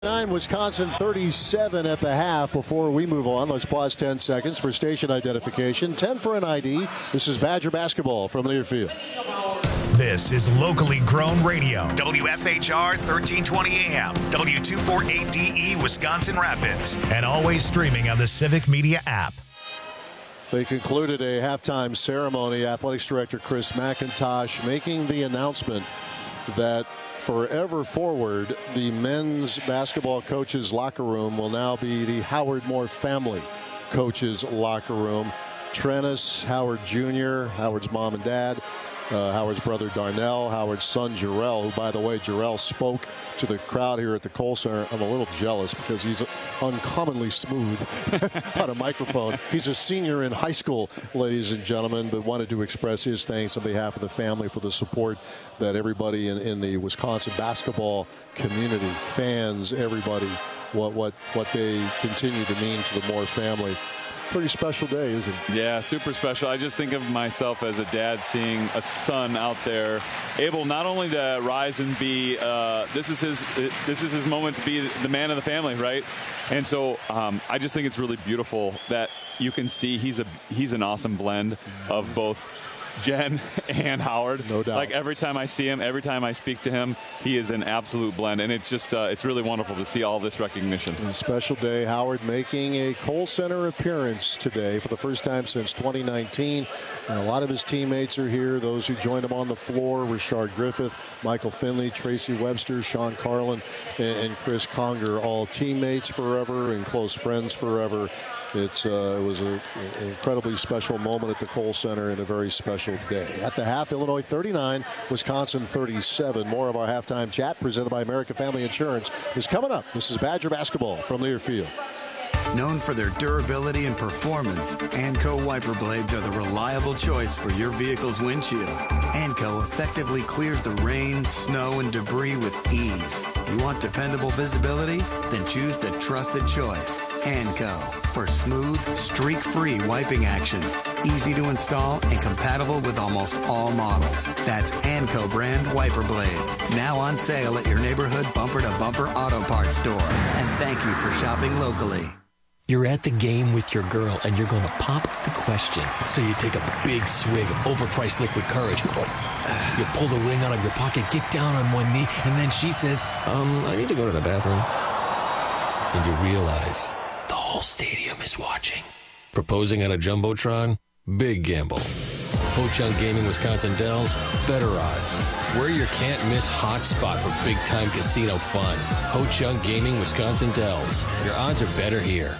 Wisconsin 37 at the half. Before we move on, let's pause 10 seconds for station identification. 10 for an ID. This is Badger basketball from Learfield. This is locally grown radio. WFHR 1320 AM, W248DE Wisconsin Rapids, and always streaming on the Civic Media app. They concluded a halftime ceremony. Athletics Director Chris McIntosh making the announcement that forever forward, the men's basketball coaches' locker room will now be the Howard Moore family coaches' locker room. Trennis, Howard Jr., Howard's mom and dad, Howard's brother Darnell, Howard's son Jarrell, who, by the way, Jarrell spoke to the crowd here at the Kohl Center. I'm a little jealous because he's uncommonly smooth on a microphone. He's a senior in high school, ladies and gentlemen, but wanted to express his thanks on behalf of the family for the support that everybody in the Wisconsin basketball community, fans, everybody, what they continue to mean to the Moore family. Pretty special day, isn't it? Yeah, super special. I just think of myself as a dad seeing a son out there able not only to rise and be this is his moment to be the man of the family, right? And so I just think it's really beautiful that you can see he's an awesome blend of both Jen and Howard. No doubt. Like every time I see him, every time I speak to him, he is an absolute blend. And it's just, it's really wonderful to see all this recognition. A special day. Howard making a Kohl Center appearance today for the first time since 2019. And a lot of his teammates are here. Those who joined him on the floor, Rashard Griffith, Michael Finley, Tracy Webster, Sean Carlin, and Chris Conger, all teammates forever and close friends forever. It was an incredibly special moment at the Kohl Center and a very special day. At the half, Illinois 39, Wisconsin 37. More of our halftime chat presented by American Family Insurance is coming up. This is Badger basketball from Learfield. Known for their durability and performance, ANCO wiper blades are the reliable choice for your vehicle's windshield. ANCO effectively clears the rain, snow, and debris with ease. You want dependable visibility? Then choose the trusted choice, ANCO, for smooth, streak-free wiping action. Easy to install and compatible with almost all models. That's ANCO brand wiper blades. Now on sale at your neighborhood bumper-to-bumper auto parts store. And thank you for shopping locally. You're at the game with your girl, and you're going to pop the question. So you take a big swig of overpriced liquid courage. You pull the ring out of your pocket, get down on one knee, and then she says, I need to go to the bathroom. And you realize the whole stadium is watching. Proposing on a Jumbotron? Big gamble. Ho-Chunk Gaming Wisconsin Dells, better odds. We're your can't-miss hotspot for big-time casino fun. Ho-Chunk Gaming Wisconsin Dells. Your odds are better here.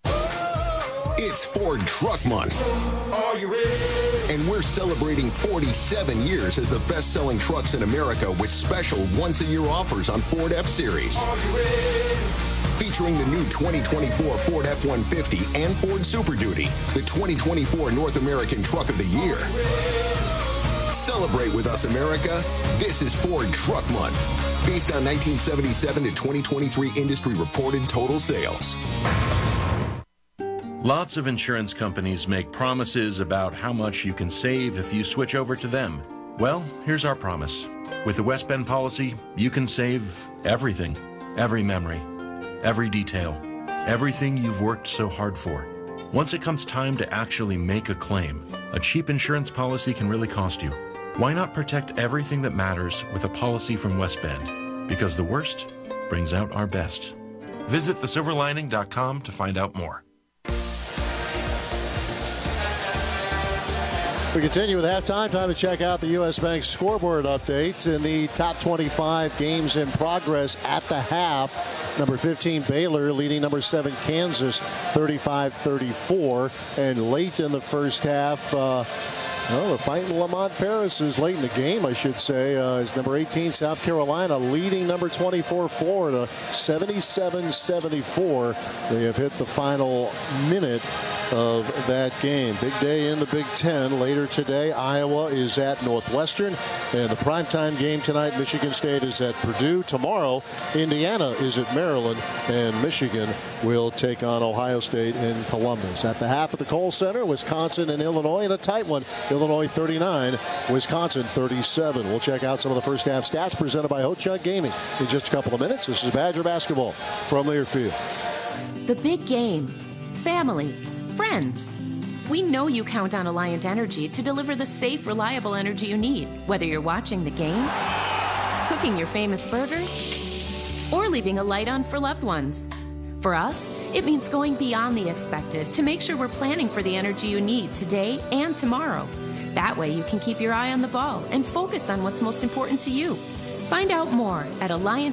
It's Ford Truck Month. Are you ready? And we're celebrating 47 years as the best-selling trucks in America with special once-a-year offers on Ford F-Series. Are you ready? Featuring the new 2024 Ford F-150 and Ford Super Duty, the 2024 North American Truck of the Year. Celebrate with us, America. This is Ford Truck Month, based on 1977 to 2023 industry-reported total sales. Lots of insurance companies make promises about how much you can save if you switch over to them. Well, here's our promise. With the West Bend policy, you can save everything, every memory, every detail, everything you've worked so hard for. Once it comes time to actually make a claim, a cheap insurance policy can really cost you. Why not protect everything that matters with a policy from West Bend? Because the worst brings out our best. Visit thesilverlining.com to find out more. We continue with halftime. Time to check out the U.S. Bank scoreboard update in the top 25 games in progress at the half. Number 15, Baylor, leading number 7, Kansas, 35-34. And late in the first half, the fight in Lamont Paris is late in the game, I should say. Is number 18, South Carolina, leading number 24, Florida, 77-74. They have hit the final minute of that game. Big day in the Big Ten. Later today, Iowa is at Northwestern. And the primetime game tonight, Michigan State is at Purdue. Tomorrow, Indiana is at Maryland. And Michigan will take on Ohio State in Columbus. At the half of the Kohl Center, Wisconsin and Illinois in a tight one. Illinois 39, Wisconsin 37. We'll check out some of the first half stats presented by Ho-Chunk Gaming in just a couple of minutes. This is Badger basketball from Learfield. The big game. Family. Friends. We know you count on Alliant Energy to deliver the safe, reliable energy you need, whether you're watching the game, cooking your famous burgers, or leaving a light on for loved ones. For us, it means going beyond the expected to make sure we're planning for the energy you need today and tomorrow. That way you can keep your eye on the ball and focus on what's most important to you. Find out more at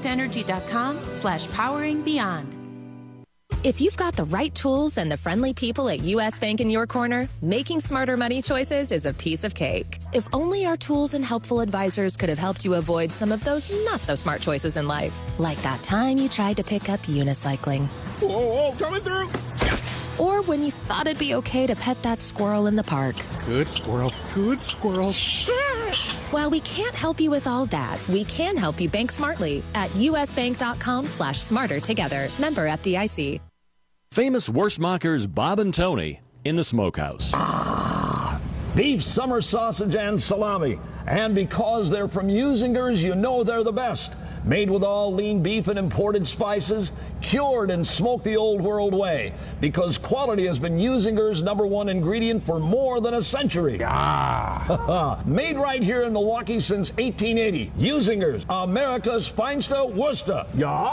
alliantenergy.com/poweringbeyond. If you've got the right tools and the friendly people at U.S. Bank in your corner, making smarter money choices is a piece of cake. If only our tools and helpful advisors could have helped you avoid some of those not-so-smart choices in life. Like that time you tried to pick up unicycling. Whoa, coming through! Or when you thought it'd be okay to pet that squirrel in the park. Good squirrel, good squirrel. While we can't help you with all that, we can help you bank smartly at usbank.com/smarter together. Member FDIC. Famous Wurstmachers Bob and Tony in the smokehouse. Beef, summer sausage, and salami. And because they're from Usingers, you know they're the best. Made with all lean beef and imported spices, cured and smoked the old world way. Because quality has been Usingers' #1 ingredient for more than a century. Made right here in Milwaukee since 1880. Usingers, America's finest Worcester.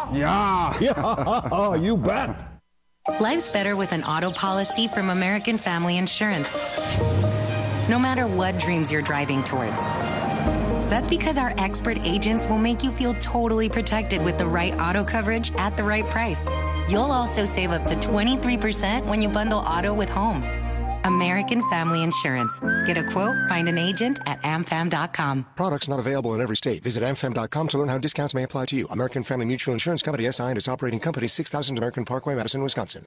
Yeah, you bet. Life's better with an auto policy from American Family Insurance. No matter what dreams you're driving towards. That's because our expert agents will make you feel totally protected with the right auto coverage at the right price. You'll also save up to 23% when you bundle auto with home. American Family Insurance. Get a quote, find an agent at amfam.com. Products not available in every state. Visit amfam.com to learn how discounts may apply to you. American Family Mutual Insurance Company, SI, and its operating company, 6000 American Parkway, Madison, Wisconsin.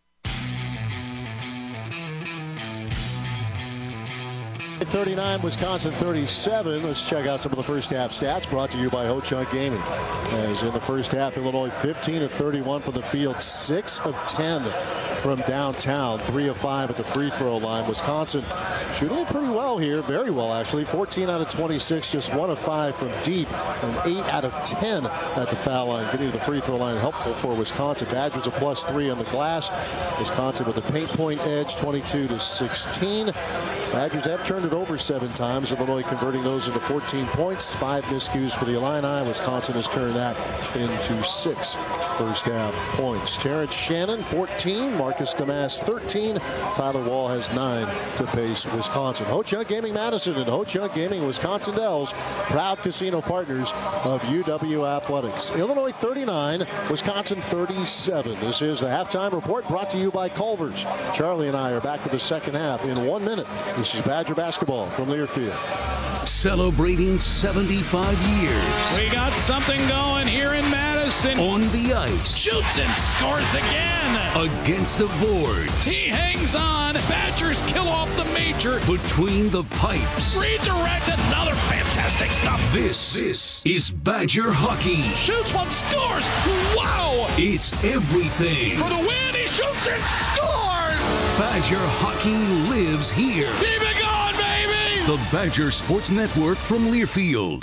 39, Wisconsin 37. Let's check out some of the first half stats brought to you by Ho-Chunk Gaming. As in the first half, Illinois 15 of 31 from the field, 6 of 10 from downtown, 3 of 5 at the free throw line. Wisconsin shooting it pretty well here, very well actually. 14 out of 26, just 1 of 5 from deep, and 8 out of 10 at the foul line. Getting to the free throw line helpful for Wisconsin. Badgers a +3 on the glass. Wisconsin with a paint point edge, 22-16. Badgers have turned it over 7 times. Illinois converting those into 14 points. 5 miscues for the Illini. Wisconsin has turned that into 6 first half points. Terrence Shannon, 14. Marcus Damas, 13. Tyler Wall has 9 to pace Wisconsin. Ho-Chunk Gaming Madison and Ho-Chunk Gaming Wisconsin Dells, proud casino partners of UW Athletics. Illinois 39, Wisconsin 37. This is the halftime report brought to you by Culver's. Charlie and I are back with the second half in 1 minute. This is Badger basketball from Learfield. Celebrating 75 years. We got something going here in Madison. On the ice. Shoots and scores again. Against the boards. He hangs on. Badgers kill off the major. Between the pipes. Redirect, another fantastic stuff. This is Badger hockey. Shoots one, scores. Wow. It's everything. For the win, he shoots and scores. Badger hockey lives here. Keep it going, baby. The Badger Sports Network from Learfield.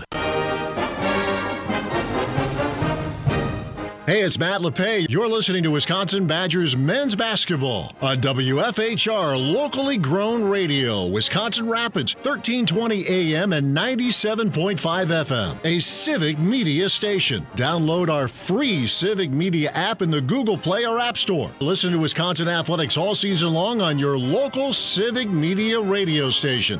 Hey, it's Matt LePay. You're listening to Wisconsin Badgers men's basketball on WFHR, locally grown radio, Wisconsin Rapids, 1320 AM and 97.5 FM, a Civic Media station. Download our free Civic Media app in the Google Play or App Store. Listen to Wisconsin Athletics all season long on your local Civic Media radio station.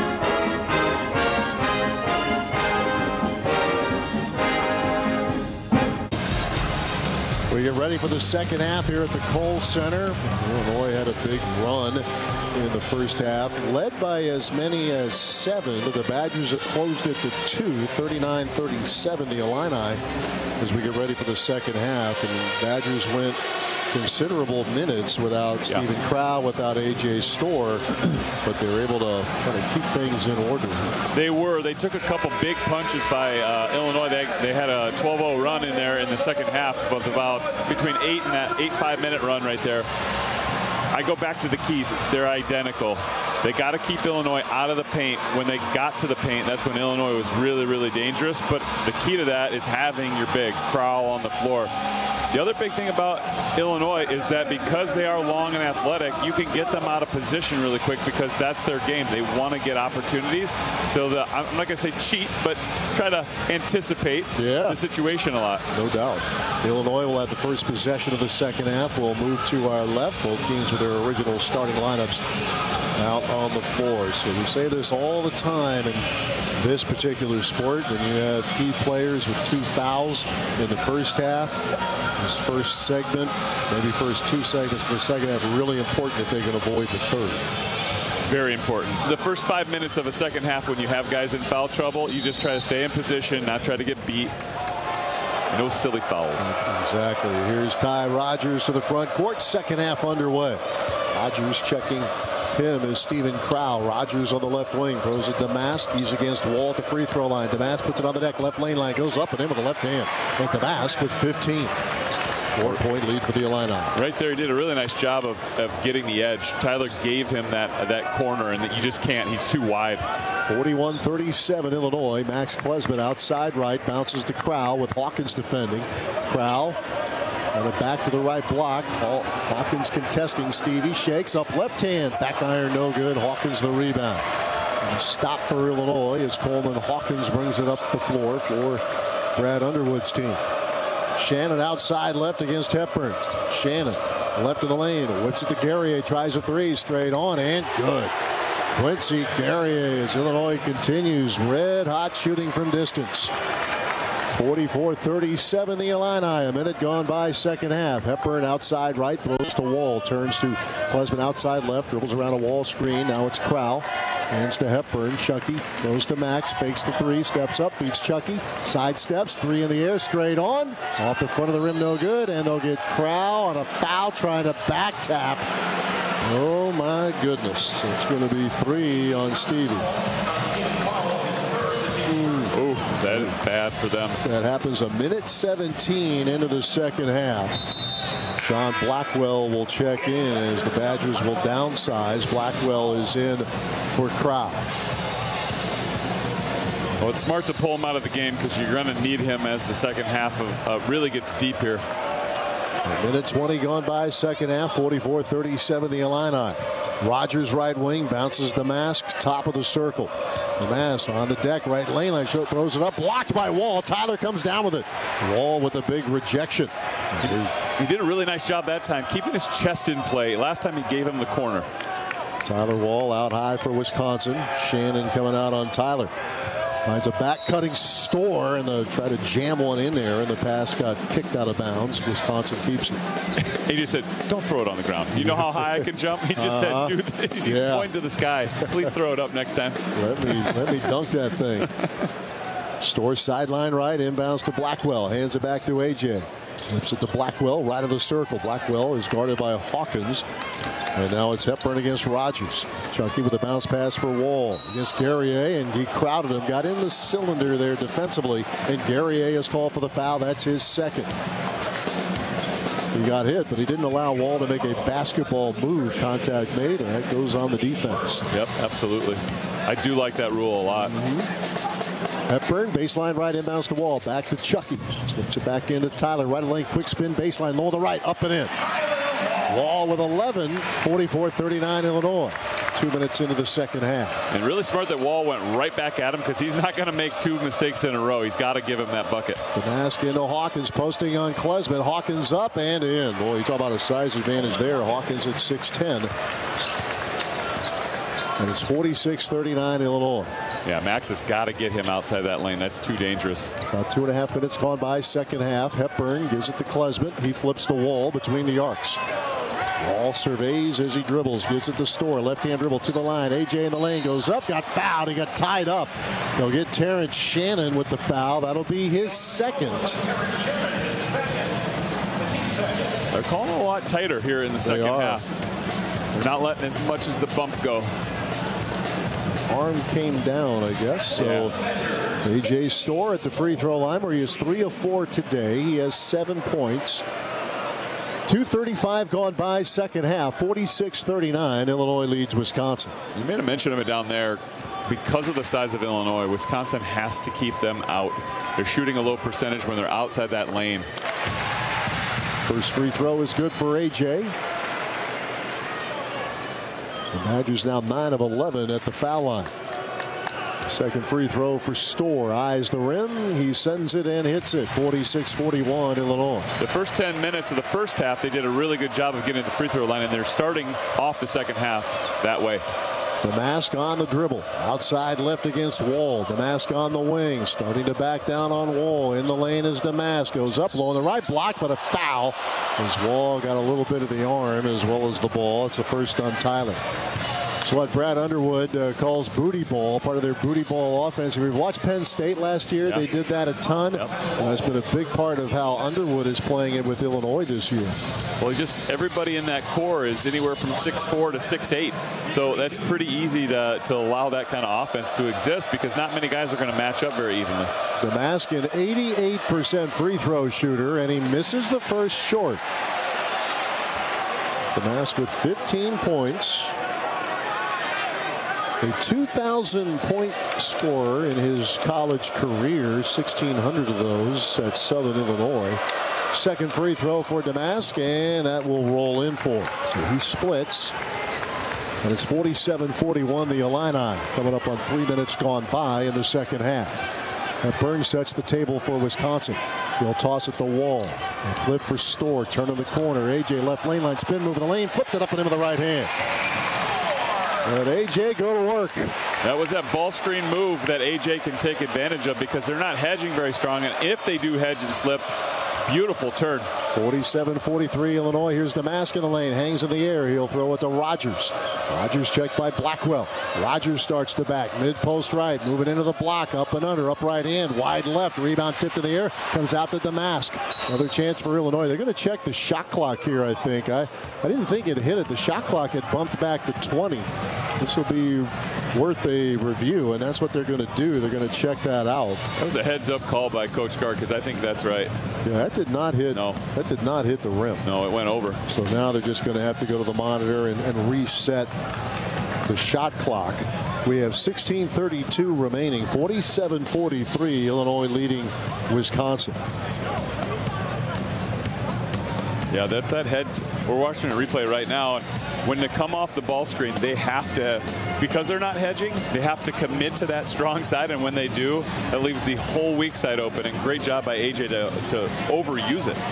We get ready for the second half here at the Kohl Center. Illinois had a big run in the first half, led by as many as 7. But the Badgers have closed it to 2, 39-37, the Illini, as we get ready for the second half. And Badgers went considerable minutes without Stephen Crow, without A.J. Storr, but they were able to kind of keep things in order. They took a couple big punches by Illinois. They had a 12-0 run in there in the second half of about between 8 and that 8 5-minute run right there. I go back to the keys. They're identical. They got to keep Illinois out of the paint. When they got to the paint, that's when Illinois was really, really dangerous. But the key to that is having your big Crowell on the floor. The other big thing about Illinois is that because they are long and athletic, you can get them out of position really quick because that's their game. They want to get opportunities. So I'm not going to say cheat, but try to anticipate the situation a lot. No doubt. Illinois will have the first possession of the second half. We'll move to our left. Both teams with their original starting lineups out on the floor. So we say this all the time in this particular sport. When you have key players with 2 fouls in the first half, this first segment, maybe first 2 segments of the second half, really important if they can avoid the third. Very important. The first 5 minutes of a second half, when you have guys in foul trouble, you just try to stay in position, not try to get beat. No silly fouls. Exactly. Here's Ty Rodgers to the front court. Second half underway. Rodgers checking him is Steven Crowell. Rodgers on the left wing. Throws it to Damask. He's against Wall at the free throw line. Damask puts it on the deck. Left lane line goes up and in with the left hand. And Damask with 15. 4-point lead for the Illini. Right there, he did a really nice job of getting the edge. Tyler gave him that corner, and you just can't. He's too wide. 41-37 Illinois. Max Klesmit outside right. Bounces to Crowell with Hawkins defending. Crowell on it back to the right block. Hawkins contesting. Stevie shakes up left hand. Back iron no good. Hawkins the rebound. And stop for Illinois as Coleman Hawkins brings it up the floor for Brad Underwood's team. Shannon outside left against Hepburn. Shannon left of the lane. Whips it to Guerrier. Tries a 3 straight on and good. Quincy Guerrier as Illinois continues red hot shooting from distance. 44-37 the Illini. A minute gone by second half. Hepburn outside right. Throws to Wall. Turns to Klesmit outside left. Dribbles around a Wall screen. Now it's Crowell. Hands to Hepburn. Chucky goes to Max. Fakes the 3. Steps up. Beats Chucky. Side steps. 3 in the air. Straight on. Off the front of the rim. No good. And they'll get Crowell on a foul trying to back tap. Oh my goodness. It's going to be 3 on Stevie. Oh, that is bad for them. That happens a minute 17 into the second half. Sean Blackwell will check in as the Badgers will downsize. Blackwell is in for Crowell. Well, it's smart to pull him out of the game because you're going to need him as the second half really gets deep here. A minute 20 gone by second half. 44-37 the Illini. Rodgers right wing bounces Damask top of the circle. Damask on the deck right lane line throws it up blocked by Wall. Tyler comes down with it. Wall with a big rejection. He did a really nice job that time keeping his chest in play. Last time he gave him the corner. Tyler Wall out high for Wisconsin. Shannon coming out on Tyler. Finds a back-cutting Store and try to jam one in there, and the pass got kicked out of bounds. Wisconsin keeps it. He just said, don't throw it on the ground. You know how high I can jump? He just said, dude, he's pointing to the sky. Please throw it up next time. Let me dunk that thing. Store sideline right, inbounds to Blackwell. Hands it back to AJ. Flips it to Blackwell, right of the circle. Blackwell is guarded by Hawkins. And now it's Hepburn against Rodgers. Chucky with a bounce pass for Wall against Guerrier, and he crowded him. Got in the cylinder there defensively, and Guerrier is called for the foul. That's his second. He got hit, but he didn't allow Wall to make a basketball move. Contact made, and that goes on the defense. Yep, absolutely. I do like that rule a lot. Hepburn, baseline right, inbounds to Wall. Back to Chucky. Slips it back into Tyler. Right lane, quick spin, baseline, low to the right, up and in. Wall with 11, 44-39 Illinois. 2 minutes into the second half. And really smart that Wall went right back at him because he's not going to make 2 mistakes in a row. He's got to give him that bucket. Damask into Hawkins, posting on Klesmit. Hawkins up and in. Boy, you talk about a size advantage there. Hawkins at 6'10". And it's 46-39 Illinois. Yeah, Max has got to get him outside that lane. That's too dangerous. About 2.5 minutes gone by second half. Hepburn gives it to Klesmit. He flips the Wall between the arcs. Wall surveys as he dribbles. Gives it to Store. Left-hand dribble to the line. AJ in the lane goes up. Got fouled. He got tied up. They'll get Terrence Shannon with the foul. That'll be his second. They're calling a lot tighter here in the second half. They're not letting as much as the bump go. Arm came down, I guess. So AJ Store at the free throw line where he is 3 of 4 today. He has 7 points. 2:35 gone by, second half, 46-39. Illinois leads Wisconsin. You made a mention of it down there. Because of the size of Illinois, Wisconsin has to keep them out. They're shooting a low percentage when they're outside that lane. First free throw is good for A.J. The Badgers now 9 of 11 at the foul line. Second free throw for Storr. Eyes the rim. He sends it and hits it. 46-41 Illinois. The first 10 minutes of the first half, they did a really good job of getting to the free throw line, and they're starting off the second half that way. Domask on the dribble. Outside left against Wall. Domask on the wing. Starting to back down on Wall. In the lane is Domask. Goes up low on the right block, but a foul as Wall got a little bit of the arm as well as the ball. It's the first on Tyler. So what Brad Underwood calls booty ball, part of their booty ball offense. If we watched Penn State last year, they did that a ton. It's been a big part of how Underwood is playing it with Illinois this year. Well, everybody in that core is anywhere from 6'4" to 6'8". So that's pretty easy to allow that kind of offense to exist because not many guys are going to match up very evenly. Domask, an 88% free throw shooter, and he misses the first short. Domask with 15 points. A 2,000-point scorer in his college career, 1,600 of those at Southern Illinois. Second free throw for Domask, and that will roll in for him. So he splits, and it's 47-41 the Illini, coming up on 3 minutes gone by in the second half. That Burns sets the table for Wisconsin. He'll toss it to Wall. A flip for Storr, turning the corner. A.J. left lane line, spin move in the lane, flipped it up and into the right hand. And A.J. go to work. That was that ball screen move that A.J. can take advantage of because they're not hedging very strong. And if they do hedge and slip, beautiful turn. 47-43 Illinois. Here's Domask in the lane. Hangs in the air. He'll throw it to Rogers. Rogers checked by Blackwell. Rogers starts to back. Mid-post right. Moving into the block. Up and under. Up right hand. Wide left. Rebound tipped in the air. Comes out to Domask. Another chance for Illinois. They're going to check the shot clock here, I think. I didn't think it hit it. The shot clock had bumped back to 20. This will be worth a review, and that's what they're going to do. They're going to check that out. That was a heads-up call by Coach Carr because I think that's right. Yeah, that did not hit. No. That did not hit the rim. No, it went over. So now they're just going to have to go to the monitor and reset the shot clock. We have 16:32 remaining. 47-43. Illinois leading Wisconsin. Yeah, that's that head. We're watching a replay right now. When they come off the ball screen, they have to, because they're not hedging, they have to commit to that strong side. And when they do, that leaves the whole weak side open. And great job by A.J. to overuse it.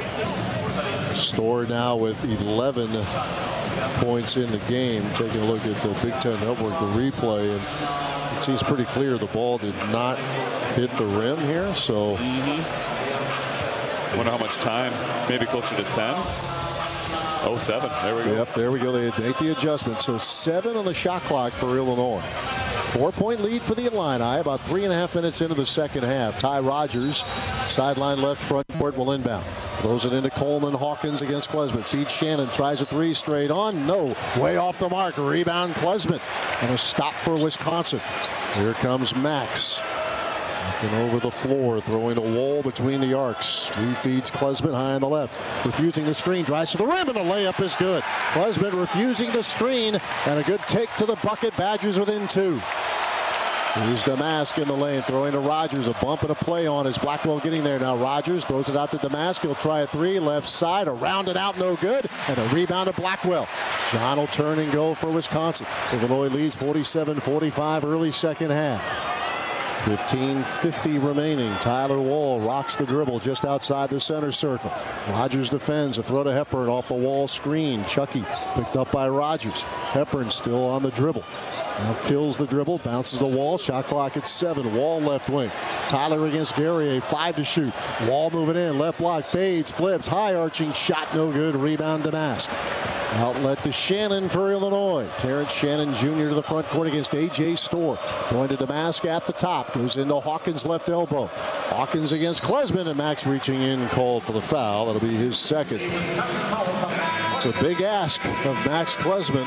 Storr now with 11 points in the game. Taking a look at the Big Ten Network, the replay, and it seems pretty clear the ball did not hit the rim here. So. Wonder how much time, maybe closer to 10. 07, there we go. Yep, there we go. They make the adjustment. So 7 on the shot clock for Illinois. 4-point lead for the Illini. About 3.5 minutes into the second half. Ty Rogers, sideline left front court, will inbound. Throws it into Coleman. Hawkins against Klesmit. Feeds Shannon. Tries a three straight on. No. Way off the mark. Rebound Klesmit. And a stop for Wisconsin. Here comes Max. Looking over the floor, throwing a Wall between the arcs. Refeeds Klesmit high on the left. Refusing the screen, drives to the rim, and the layup is good. Klesmit refusing the screen, and a good take to the bucket. Badgers within 2. Here's Domask in the lane, throwing to Rogers. A bump and a play on as Blackwell getting there. Now Rogers throws it out to Domask. He'll try a three, left side, around and out, no good. And a rebound to Blackwell. John will turn and go for Wisconsin. Illinois leads 47-45 early second half. 15:50 remaining. Tyler Wall rocks the dribble just outside the center circle. Rogers defends. A throw to Hepburn off the Wall screen. Chucky picked up by Rogers. Hepburn still on the dribble. Now kills the dribble. Bounces the Wall. Shot clock at 7. Wall left wing. Tyler against Guerrier. 5 to shoot. Wall moving in. Left block. Fades. Flips. High arching shot. No good. Rebound Domask. Outlet to Shannon for Illinois. Terrence Shannon Jr. to the front court against A.J. Storr. Going to Domask at the top. Goes into Hawkins' left elbow. Hawkins against Klesmit, and Max reaching in, called for the foul. That'll be his second. It's a big ask of Max Klesmit.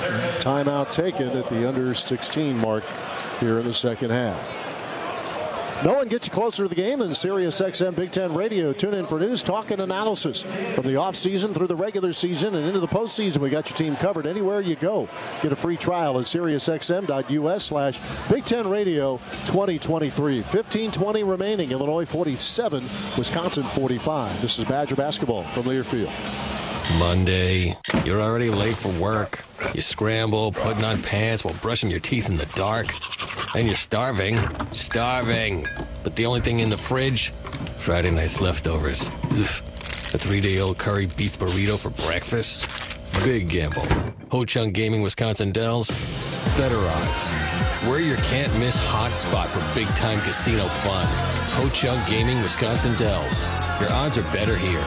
Timeout taken at the under 16 mark here in the second half. No one gets you closer to the game than Sirius XM Big Ten Radio. Tune in for news, talk, and analysis. From the offseason through the regular season and into the postseason, we got your team covered anywhere you go. Get a free trial at SiriusXM.us/Big Ten Radio 2023. 15:20 remaining. Illinois 47, Wisconsin 45. This is Badger basketball from Learfield. Monday, you're already late for work. You scramble, putting on pants while brushing your teeth in the dark. And you're starving. But the only thing in the fridge, Friday night's leftovers. Oof. A 3-day-old curry beef burrito for breakfast. Big gamble. Ho-Chunk Gaming Wisconsin Dells. Better odds. We're your can't-miss hot spot for big-time casino fun. Ho-Chunk Gaming Wisconsin Dells. Your odds are better here.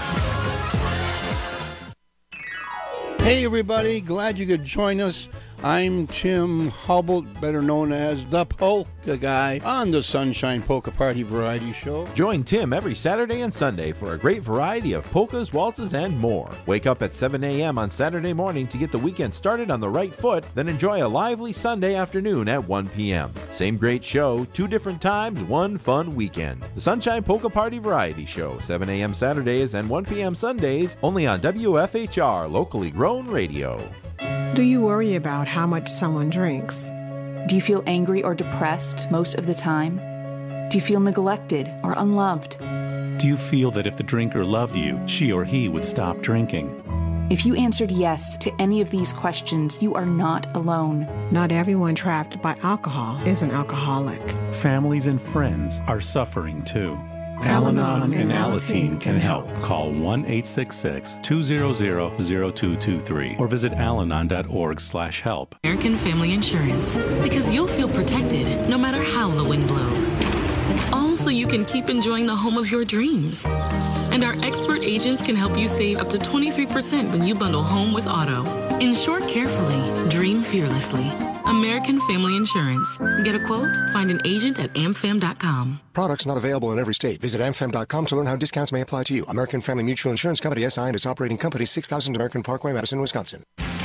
Hey everybody, glad you could join us. I'm Tim Hubble, better known as the Polka Guy, on the Sunshine Polka Party Variety Show. Join Tim every Saturday and Sunday for a great variety of polkas, waltzes, and more. Wake up at 7 a.m. on Saturday morning to get the weekend started on the right foot, then enjoy a lively Sunday afternoon at 1 p.m. Same great show, 2 different times, 1 fun weekend. The Sunshine Polka Party Variety Show, 7 a.m. Saturdays and 1 p.m. Sundays, only on WFHR, locally grown radio. Do you worry about how much someone drinks? Do you feel angry or depressed most of the time? Do you feel neglected or unloved? Do you feel that if the drinker loved you, she or he would stop drinking? If you answered yes to any of these questions, you are not alone. Not everyone trapped by alcohol is an alcoholic. Families and friends are suffering too. Al-Anon and Alateen can help. Call 1-866-200-0223 or visit alanon.org/help. American Family Insurance, because you'll feel protected no matter how the wind blows. All so you can keep enjoying the home of your dreams. And our expert agents can help you save up to 23% when you bundle home with auto. Insure carefully, dream fearlessly. American Family Insurance. Get a quote? Find an agent at amfam.com. Products not available in every state. Visit amfam.com to learn how discounts may apply to you. American Family Mutual Insurance Company, SI, and its operating company, 6000 American Parkway, Madison, Wisconsin.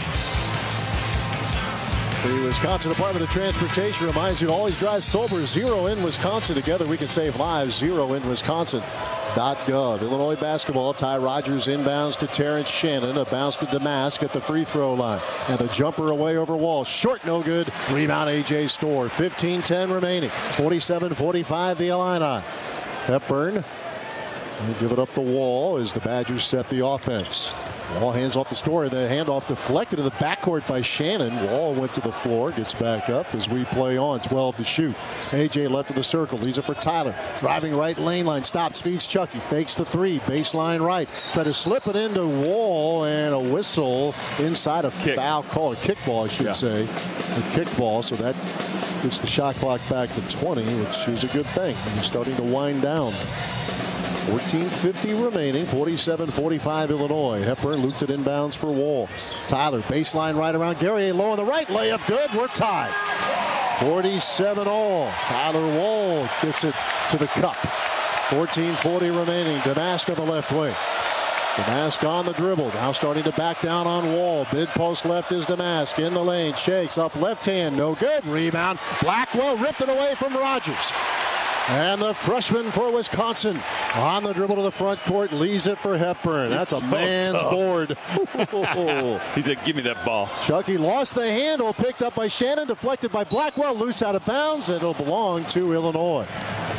The Wisconsin Department of Transportation reminds you to always drive sober. Zero in Wisconsin. Together we can save lives. ZeroInWisconsin.gov. Illinois basketball. Ty Rogers inbounds to Terrence Shannon. A bounce to Damask at the free throw line. And the jumper away over Wall. Short, no good. Rebound A.J. Storr. 15-10 remaining. 47-45 the Illini. Hepburn. They give it up the Wall as the Badgers set the offense. Wall hands off the Storr. The handoff deflected to the backcourt by Shannon. Wall went to the floor, gets back up as we play on. 12 to shoot. A.J. left of the circle. Leaves it for Tyler. Driving right lane line. Stops. Feeds Chucky. Fakes the 3. Baseline right. Try to slip it into Wall, and a whistle inside a foul call. A kickball, I should say. A kickball. So that gets the shot clock back to 20, which is a good thing. He's starting to wind down. 14:50 remaining. 47-45 Illinois. Hepburn looped it inbounds for Wall. Tyler baseline right around Guerrier. Low on the right. Layup good. We're tied. 47 all. Tyler Wall gets it to the cup. 14:40 remaining. Damask on the left wing. Damask on the dribble. Now starting to back down on Wall. Mid post left is Damask. In the lane. Shakes up left hand. No good. Rebound. Blackwell ripped it away from Rogers. And the freshman for Wisconsin on the dribble to the front court, leaves it for Hepburn. That's a man's board. He said, give me that ball. Chucky lost the handle, picked up by Shannon, deflected by Blackwell, loose out of bounds, and it'll belong to Illinois.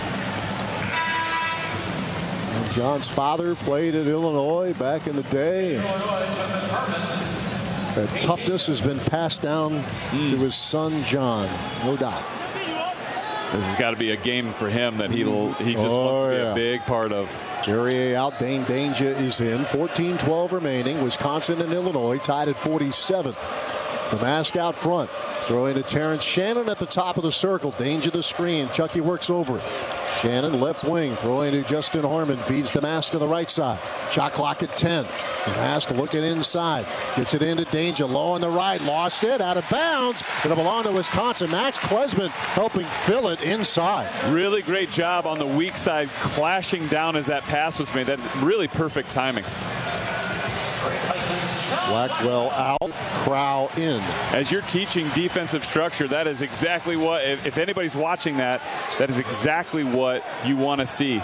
And John's father played at Illinois back in the day. That toughness has been passed down to his son, John, no doubt. This has got to be a game for him that he just wants to be a big part of. Guerrier out. Dane Danger is in. 14-12 remaining. Wisconsin and Illinois tied at 47. Damask out front. Throwing to Terrence Shannon at the top of the circle. Danger the screen. Chucky works over it. Shannon left wing. Throwing to Justin Harmon. Feeds Damask on the right side. Shot clock at 10. Damask looking inside. Gets it into Danger. Low on the right. Lost it. Out of bounds. It'll belong to Wisconsin. Max Klesman helping fill it inside. Really great job on the weak side, clashing down as that pass was made. That really perfect timing. Blackwell out, Crow in. As you're teaching defensive structure, that is exactly what, if anybody's watching that is exactly what you want to see.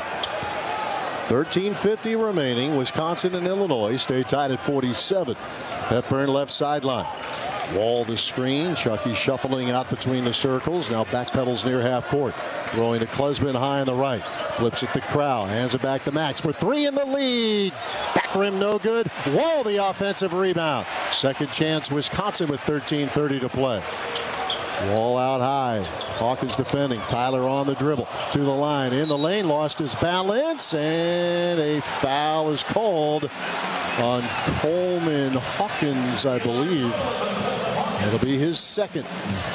13:50 remaining. Wisconsin and Illinois stay tied at 47. Hepburn left sideline. Wall the screen. Chucky shuffling out between the circles. Now backpedals near half court. Throwing to Klesman high on the right. Flips it to Crow. Hands it back to Max for three in the lead. Back rim no good. Wall the offensive rebound. Second chance Wisconsin with 13:30 to play. Wall out high. Hawkins defending. Tyler on the dribble. To the line. In the lane. Lost his balance. And a foul is called on Coleman Hawkins, I believe. It'll be his second.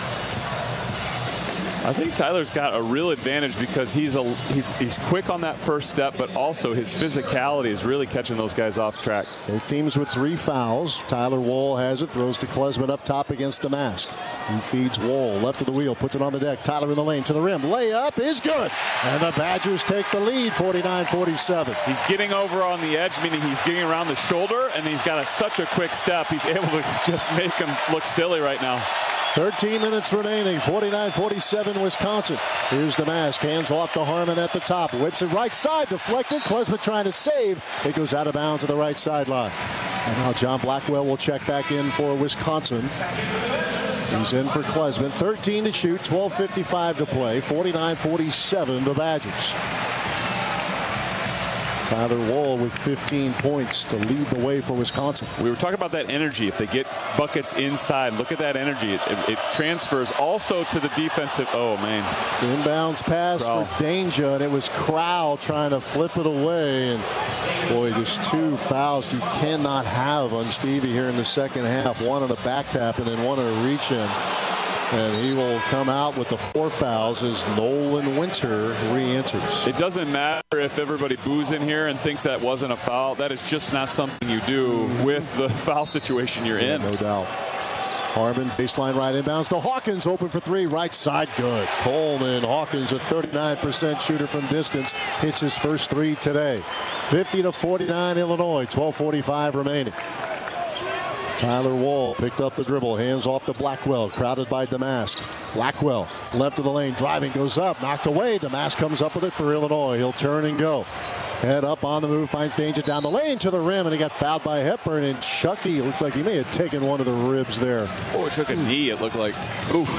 I think Tyler's got a real advantage because he's quick on that first step, but also his physicality is really catching those guys off track. Both teams with 3 fouls. Tyler Wall has it, throws to Klesman up top against the mask. He feeds Wall left of the wheel, puts it on the deck. Tyler in the lane to the rim. Layup is good. And the Badgers take the lead, 49-47. He's getting over on the edge, meaning he's getting around the shoulder, and he's got such a quick step. He's able to just make him look silly right now. 13 minutes remaining, 49-47 Wisconsin. Here's the mask, hands off to Harmon at the top. Whips it right side, deflected. Klesman trying to save. It goes out of bounds at the right sideline. And now John Blackwell will check back in for Wisconsin. He's in for Klesman. 13 to shoot, 12:55 to play. 49-47 the Badgers. Tyler Wall with 15 points to lead the way for Wisconsin. We were talking about that energy. If they get buckets inside, look at that energy. It transfers also to the defensive. Oh, man. Inbounds pass for Danger, and it was Crow trying to flip it away. And, boy, just 2 fouls you cannot have on Stevie here in the second half. One on a back tap and then one on a reach in. And he will come out with the 4 fouls as Nolan Winter re-enters. It doesn't matter if everybody boos in here and thinks that wasn't a foul. That is just not something you do with the foul situation you're in. No doubt. Harmon, baseline right inbounds to Hawkins, open for 3, right side, good. Coleman Hawkins, a 39% shooter from distance, hits his first 3 today. 50-49 Illinois, 12:45 remaining. Tyler Wall picked up the dribble, hands off to Blackwell, crowded by Damask. Blackwell left of the lane, driving, goes up, knocked away. Damask comes up with it for Illinois. He'll turn and go. Head up on the move, finds Danger down the lane to the rim, and he got fouled by Hepburn. And Chucky looks like he may have taken one of the ribs there. Oh, it took a knee, it looked like. Oof.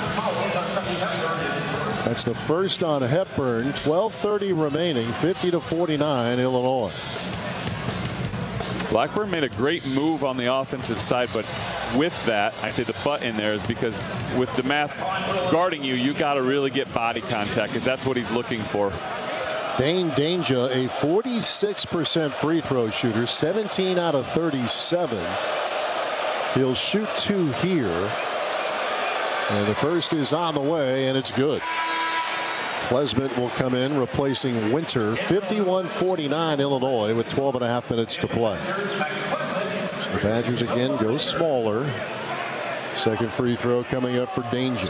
That's the first on Hepburn. 12:30 remaining, 50-49 Illinois. Blackburn made a great move on the offensive side, but with that, I say the but in there is because with Damask guarding you, you got to really get body contact because that's what he's looking for. Dane Danger, a 46% free throw shooter, 17 out of 37. He'll shoot 2 here. And the first is on the way, and it's good. Klesman will come in, replacing Winter. 51-49 Illinois with 12.5 minutes to play. So the Badgers again go smaller. Second free throw coming up for Danger.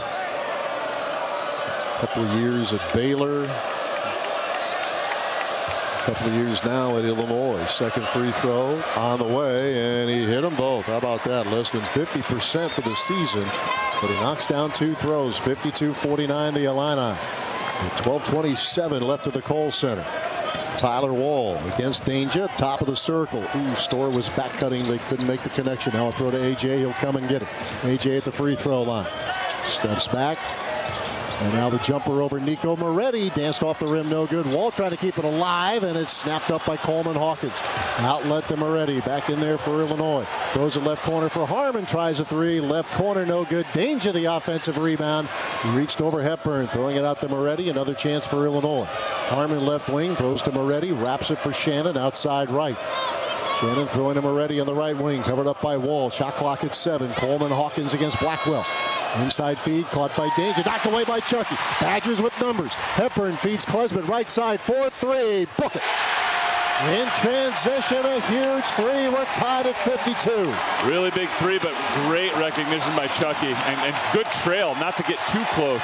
A couple of years at Baylor. A couple of years now at Illinois. Second free throw on the way, and he hit them both. How about that? Less than 50% for the season, but he knocks down 2 throws. 52-49 the Illini. 12:27 left at the Kohl Center. Tyler Wall against Danger, top of the circle. Ooh, Storr was back cutting. They couldn't make the connection. Now a throw to AJ. He'll come and get it. AJ at the free throw line. Steps back. And now the jumper over Nico Moretti. Danced off the rim, no good. Wall trying to keep it alive, and it's snapped up by Coleman Hawkins. Outlet to Moretti. Back in there for Illinois. Throws it left corner for Harmon. Tries a 3. Left corner, no good. Danger the offensive rebound. Reached over Hepburn. Throwing it out to Moretti. Another chance for Illinois. Harmon left wing. Throws to Moretti. Wraps it for Shannon. Outside right. Shannon throwing to Moretti on the right wing. Covered up by Wall. Shot clock at 7. Coleman Hawkins against Blackwell. Inside feed, caught by Danger, knocked away by Chucky. Badgers with numbers. Hepburn feeds Klesman, right side, 4-3, book it. In transition, a huge 3, we're tied at 52. Really big 3, but great recognition by Chucky, and good trail, not to get too close.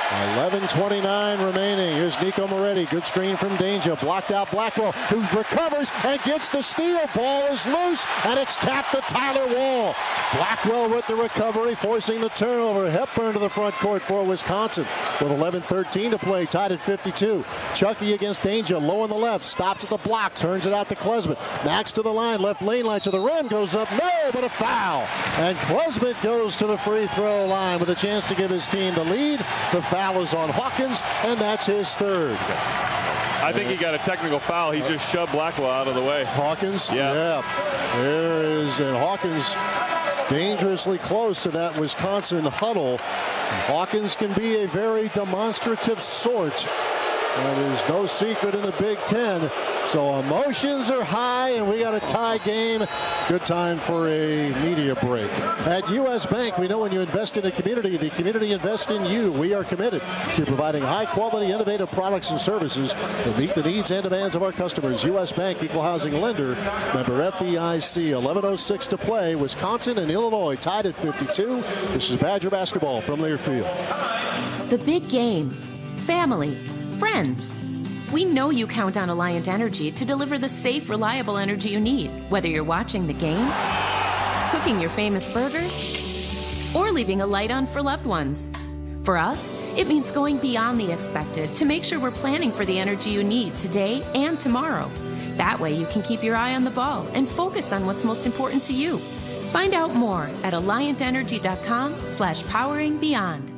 11:29 remaining. Here's Nico Moretti. Good screen from Danger. Blocked out Blackwell, who recovers and gets the steal. Ball is loose, and it's tapped to Tyler Wall. Blackwell with the recovery, forcing the turnover. Hepburn to the front court for Wisconsin with 11:13 to play, tied at 52. Chucky against Danger, low on the left, stops at the block, turns it out to Klesmit. Max to the line, left lane line to the rim, goes up, no, but a foul. And Klesmit goes to the free throw line with a chance to give his team the lead. The foul is on Hawkins, and that's his third. I think he got a technical foul. He just shoved Blackwell out of the way. Hawkins? Yeah. There is, and Hawkins dangerously close to that Wisconsin huddle. Hawkins can be a very demonstrative sort. There's no secret in the Big Ten. So emotions are high, and we got a tie game. Good time for a media break. At U.S. Bank, we know when you invest in a community, the community invests in you. We are committed to providing high-quality, innovative products and services that meet the needs and demands of our customers. U.S. Bank, equal housing lender, member FDIC. 11:06 to play. Wisconsin and Illinois tied at 52. This is Badger basketball from Learfield. The big game. Family. Friends. We know you count on Alliant Energy to deliver the safe, reliable energy you need, whether you're watching the game, cooking your famous burgers, or leaving a light on for loved ones. For us, it means going beyond the expected to make sure we're planning for the energy you need today and tomorrow. That way you can keep your eye on the ball and focus on what's most important to you. Find out more at alliantenergy.com/poweringbeyond.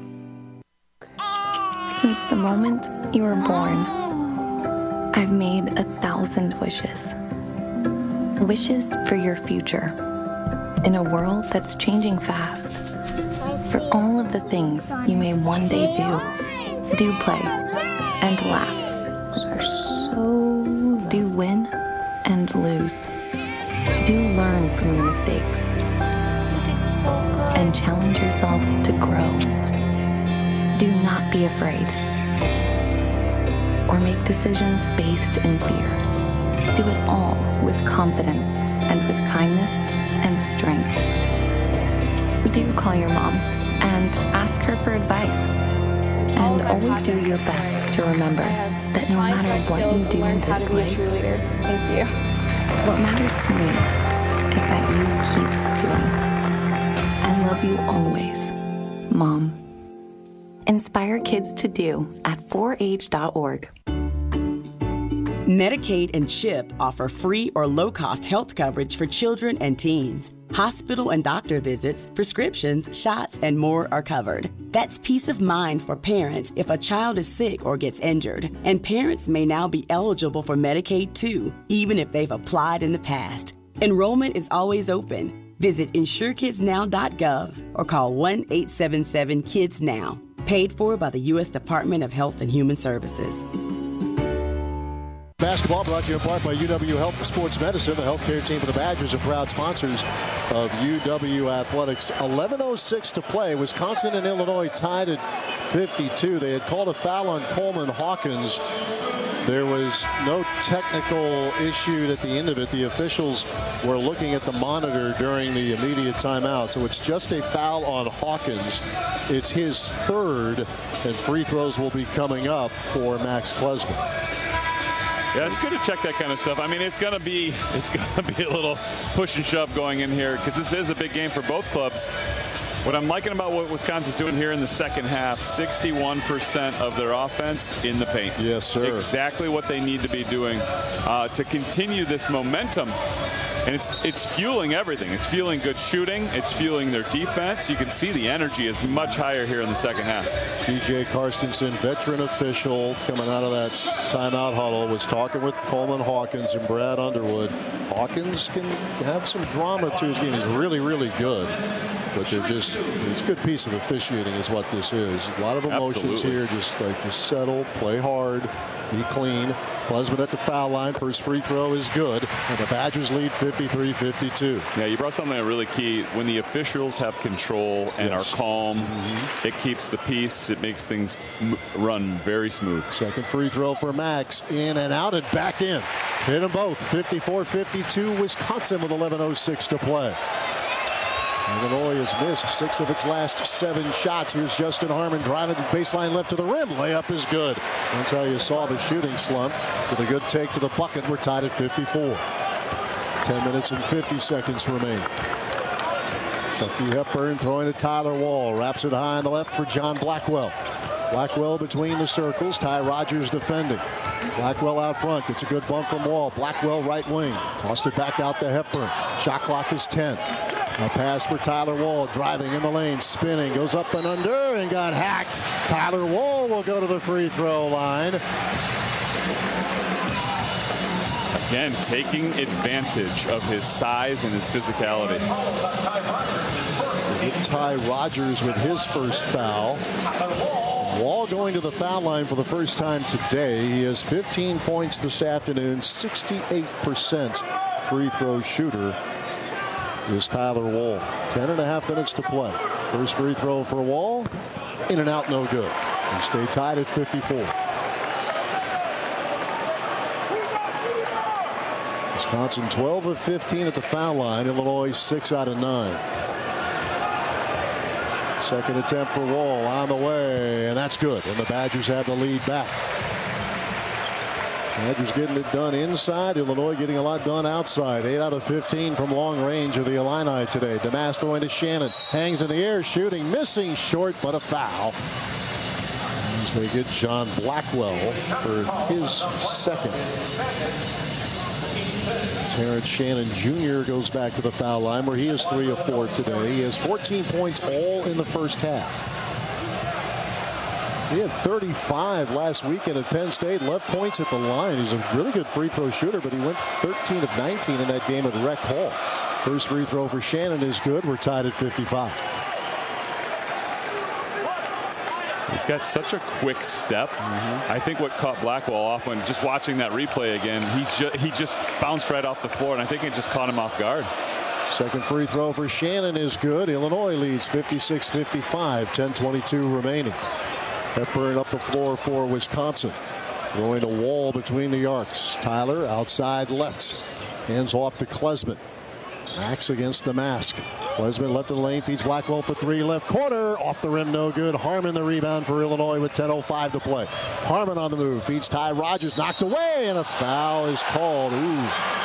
Since the moment you were born, I've made 1,000 wishes. Wishes for your future. In a world that's changing fast. For all of the things you may one day do play and laugh. Do win and lose. Do learn from your mistakes. And challenge yourself to grow. Do not be afraid. Or make decisions based in fear. Do it all with confidence and with kindness and strength. Do call your mom and ask her for advice. And always do your best to remember that no matter what you do in this life, thank you. What matters to me is that you keep doing. I love you always, Mom. Inspire kids to do at 4H.org. Medicaid and CHIP offer free or low-cost health coverage for children and teens. Hospital and doctor visits, prescriptions, shots, and more are covered. That's peace of mind for parents if a child is sick or gets injured. And parents may now be eligible for Medicaid too, even if they've applied in the past. Enrollment is always open. Visit InsureKidsNow.gov or call 1-877-KIDS-NOW. Paid for by the U.S. Department of Health and Human Services. Basketball brought to you in part by UW Health and Sports Medicine. The healthcare team for the Badgers are proud sponsors of UW Athletics. 11:06 to play. Wisconsin and Illinois tied at 52. They had called a foul on Coleman Hawkins. There was no technical issue at the end of it. The officials were looking at the monitor during the immediate timeout. So it's just a foul on Hawkins. It's his third, and free throws will be coming up for Max Klesmit. Yeah, it's good to check that kind of stuff. I mean, it's gonna be a little push and shove going in here because this is a big game for both clubs. What I'm liking about what Wisconsin's doing here in the second half, 61% of their offense in the paint. Yes, sir. Exactly what they need to be doing to continue this momentum. And it's fueling everything. It's fueling good shooting. It's fueling their defense. You can see the energy is much higher here in the second half. DJ Carstensen, veteran official, coming out of that timeout huddle, was talking with Coleman Hawkins and Brad Underwood. Hawkins can have some drama to his game. He's really, really good. But it's a good piece of officiating is what this is. A lot of emotions here. Just settle, play hard, be clean. Klesmit at the foul line. First free throw is good. And the Badgers lead 53-52. Yeah, you brought something really key. When the officials have control and are calm, it keeps the peace. It makes things run very smooth. Second free throw for Max. In and out and back in. Hit them both. 54-52 Wisconsin with 11:06 to play. Illinois has missed 6 of its last 7 shots. Here's Justin Harmon driving the baseline left to the rim. Layup is good. Until you saw the shooting slump with a good take to the bucket. We're tied at 54. 10 minutes and 50 seconds remain. Chucky Hepburn throwing to Tyler Wall. Wraps it high on the left for John Blackwell. Blackwell between the circles. Ty Rodgers defending. Blackwell out front. Gets a good bump from Wall. Blackwell right wing. Tossed it back out to Hepburn. Shot clock is 10. A pass for Tyler Wall, driving in the lane, spinning, goes up and under, and got hacked. Tyler Wall will go to the free throw line. Again, taking advantage of his size and his physicality. Ty Rodgers with his first foul. Wall going to the foul line for the first time today. He has 15 points this afternoon, 68% free throw shooter. Is Tyler Wall. 10.5 minutes to play. First free throw for Wall. In and out, no good. They stay tied at 54. Wisconsin 12 of 15 at the foul line. Illinois 6 out of 9. Second attempt for Wall on the way, and that's good. And the Badgers have the lead back. Badgers getting it done inside. Illinois getting a lot done outside. 8 out of 15 from long range of the Illini today. Damas throwing to Shannon. Hangs in the air, shooting, missing short, but a foul. As they get John Blackwell for his second. Terrence Shannon Jr. goes back to the foul line where he is 3 of 4 today. He has 14 points all in the first half. He had 35 last weekend at Penn State. Left points at the line. He's a really good free throw shooter, but he went 13 of 19 in that game at Rec Hall. First free throw for Shannon is good. We're tied at 55. He's got such a quick step. I think what caught Blackwell off when just watching that replay again, he just bounced right off the floor, and I think it just caught him off guard. Second free throw for Shannon is good. Illinois leads 56-55. 10:22 remaining. Hepburn up the floor for Wisconsin. Throwing a Wall between the arcs. Tyler outside left. Hands off to Klesman. Max against the mask. Klesman left in the lane. Feeds Blackwell for 3. Left corner. Off the rim. No good. Harmon the rebound for Illinois with 10:05 to play. Harmon on the move. Feeds Ty Rodgers. Knocked away. And a foul is called. Ooh.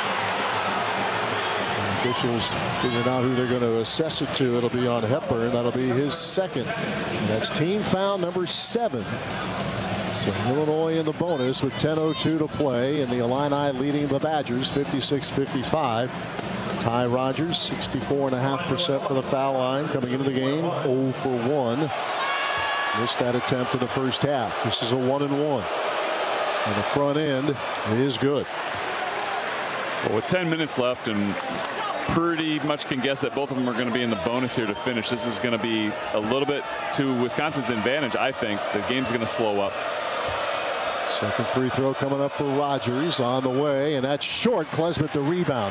Officials figuring out who they're going to assess it to. It'll be on Hepburn. That'll be his second. And that's team foul number 7. So Illinois in the bonus with 10:02 to play, and the Illini leading the Badgers 56-55. Ty Rodgers 64.5% for the foul line coming into the game. 0 for 1. Missed that attempt in the first half. This is a 1-and-1. And the front end is good. Well, with 10 minutes left, and pretty much can guess that both of them are going to be in the bonus here to finish. This is going to be a little bit to Wisconsin's advantage, I think. The game's going to slow up. Second free throw coming up for Rodgers on the way, and that's short. Klesman the rebound.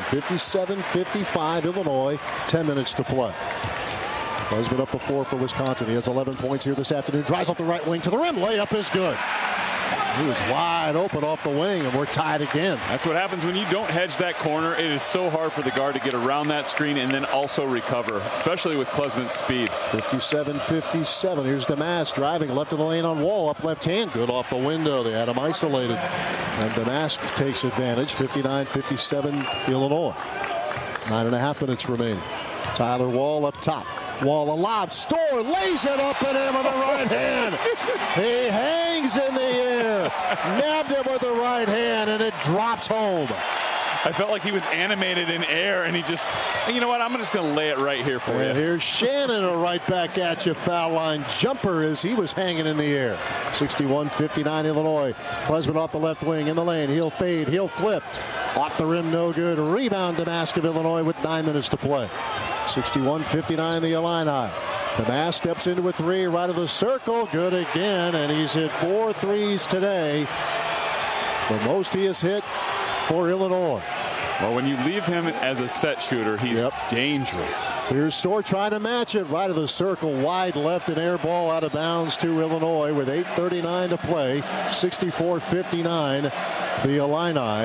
57-55 Illinois. 10 minutes to play. Klesman up the floor for Wisconsin. He has 11 points here this afternoon. Drives up the right wing to the rim. Layup is good. He was wide open off the wing, and we're tied again. That's what happens when you don't hedge that corner. It is so hard for the guard to get around that screen and then also recover, especially with Klesman's speed. 57-57. Here's Damas driving left of the lane on Wall. Up left hand. Good off the window. They had him isolated. And Damas takes advantage. 59-57 Illinois. 9.5 minutes remaining. Tyler Wall up top. Wall a lob. Storr lays it up and in with the right hand. He hangs in the air. Nabbed it with the right hand, and it drops home. I felt like he was animated in air, and he just, you know what, I'm just going to lay it right here for you. Here's Shannon right back at you. Foul line jumper as he was hanging in the air. 61-59 Illinois. Klesman off the left wing in the lane. He'll fade. He'll flip. Off the rim, no good. Rebound Damas of Illinois with 9 minutes to play. 61-59 the Illini. Damas steps into a 3 right of the circle. Good again, and he's hit 4 threes today. The most he has hit for Illinois. Well, when you leave him as a set shooter, he's dangerous. Here's Storr trying to match it. Right of the circle, wide left, and air ball out of bounds to Illinois with 8:39 to play. 64-59 the Illini.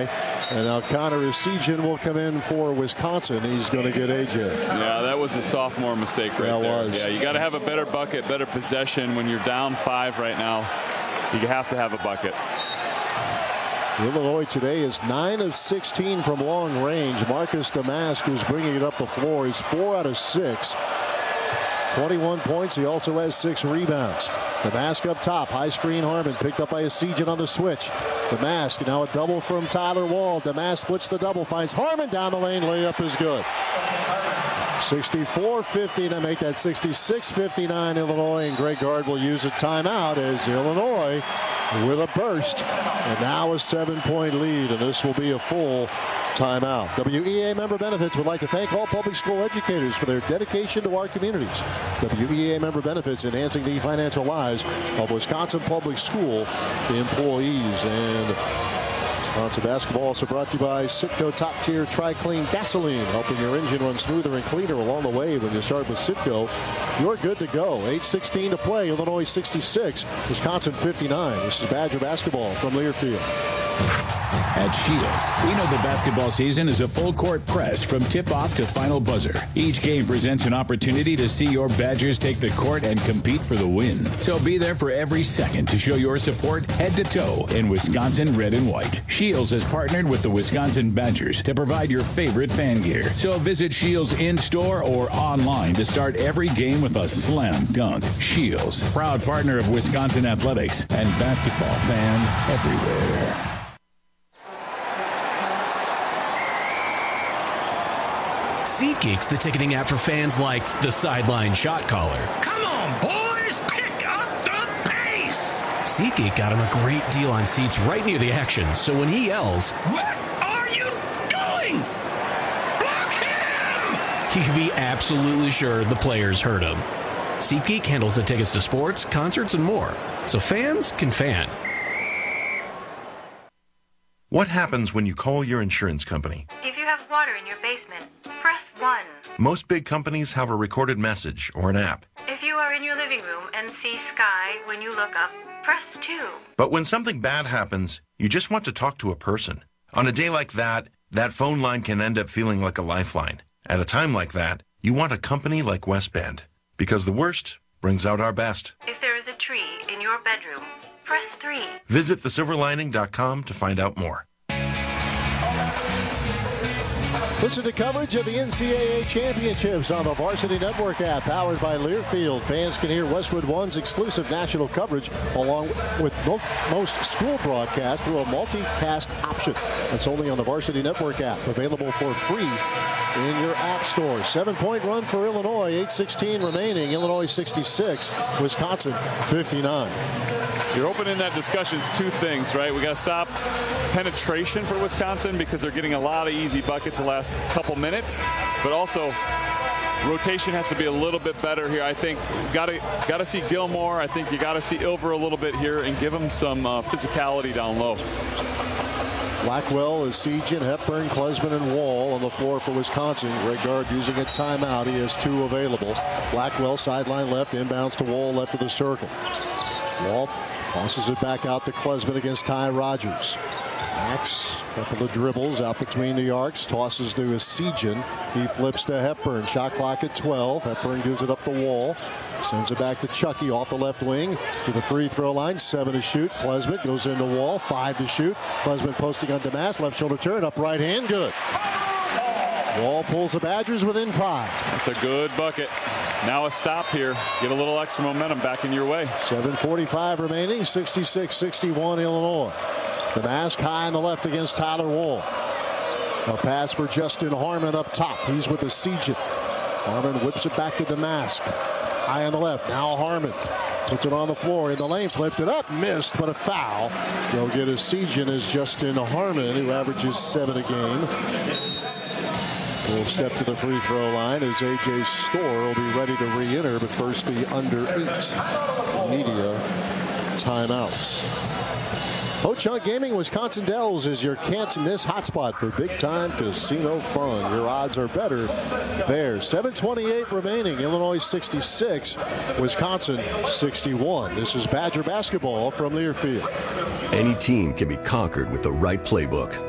And now Connor Essegian will come in for Wisconsin. He's going to get AJ. Yeah, that was a sophomore mistake right there. That was. Yeah, you got to have a better bucket, better possession. When you're down 5 right now, you have to have a bucket. Illinois today is 9 of 16 from long range. Marcus Damask, who's bringing it up the floor, is 4 out of 6. 21 points. He also has 6 rebounds. Damask up top. High screen Harmon picked up by Essegian on the switch. Damask now a double from Tyler Wall. Damask splits the double. Finds Harmon down the lane. Layup is good. 64-50 to make that 66-59 Illinois. And Greg Gard will use a timeout as Illinois with a burst. And now a 7-point lead. And this will be a full timeout. WEA Member Benefits would like to thank all public school educators for their dedication to our communities. WEA Member Benefits enhancing the financial lives of Wisconsin Public School employees. And Wisconsin basketball also brought to you by Citgo Top Tier Tri-Clean Gasoline, helping your engine run smoother and cleaner along the way. When you start with Citgo, you're good to go. 8:16 to play. Illinois 66, Wisconsin 59. This is Badger basketball from Learfield. At Shields, we know the basketball season is a full court press from tip-off to final buzzer. Each game presents an opportunity to see your Badgers take the court and compete for the win. So be there for every second to show your support head to toe in Wisconsin red and white. Shields has partnered with the Wisconsin Badgers to provide your favorite fan gear. So visit Shields in-store or online to start every game with a slam dunk. Shields, proud partner of Wisconsin athletics and basketball fans everywhere. SeatGeek's the ticketing app for fans like the sideline shot caller. Come on, boys, pick up the pace. SeatGeek got him a great deal on seats right near the action, so when he yells, "What are you doing? Block him!" he can be absolutely sure the players heard him. SeatGeek handles the tickets to sports, concerts, and more, so fans can fan. What happens when you call your insurance company? If you have water in your basement, press 1. Most big companies have a recorded message or an app. If you are in your living room and see sky when you look up, press 2. But when something bad happens, you just want to talk to a person. On a day like that, that phone line can end up feeling like a lifeline. At a time like that, you want a company like West Bend, because the worst brings out our best. If there is a tree in your bedroom, press 3. Visit thesilverlining.com to find out more. Listen to coverage of the NCAA championships on the Varsity Network app, powered by Learfield. Fans can hear Westwood One's exclusive national coverage along with most school broadcasts through a multicast option. That's only on the Varsity Network app, available for free in your app store. 7-point run for Illinois, 8:16 remaining. Illinois 66, Wisconsin 59. You're opening that discussion. It's 2 things, right? We got to stop penetration for Wisconsin because they're getting a lot of easy buckets the last couple minutes, but also rotation has to be a little bit better here. I think got to see Gilmore. I think you got to see Ilver a little bit here and give him some physicality down low. Blackwell, Essegian, Hepburn, Klesman, and Wall on the floor for Wisconsin. Greg Gard using a timeout. He has 2 available. Blackwell sideline left, inbounds to Wall left of the circle. Wall tosses it back out to Klesman against Ty Rogers. Max, couple of dribbles out between the arcs, tosses to Essegian. He flips to Hepburn. Shot clock at 12. Hepburn gives it up the Wall. Sends it back to Chucky off the left wing to the free throw line. 7 to shoot. Klesman goes into Wall. 5 to shoot. Klesman posting on Damask. Left shoulder turn. Up right hand. Good. Wall pulls the Badgers within 5. That's a good bucket. Now a stop here. Get a little extra momentum back in your way. 7:45 remaining. 66-61 Illinois. Damask high on the left against Tyler Wall. A pass for Justin Harmon up top. He's with Essegian. Harmon whips it back to Damask. High on the left. Now Harmon puts it on the floor in the lane. Flipped it up. Missed, but a foul. They'll get Essegian as Justin Harmon, who averages 7 a game. We'll step to the free throw line as A.J. Storr will be ready to re-enter, but first the under 8 media timeouts. Ho-Chunk Gaming Wisconsin Dells is your can't-miss hotspot for big-time casino fun. Your odds are better there. 7:28 remaining. Illinois 66, Wisconsin 61. This is Badger basketball from Learfield. Any team can be conquered with the right playbook.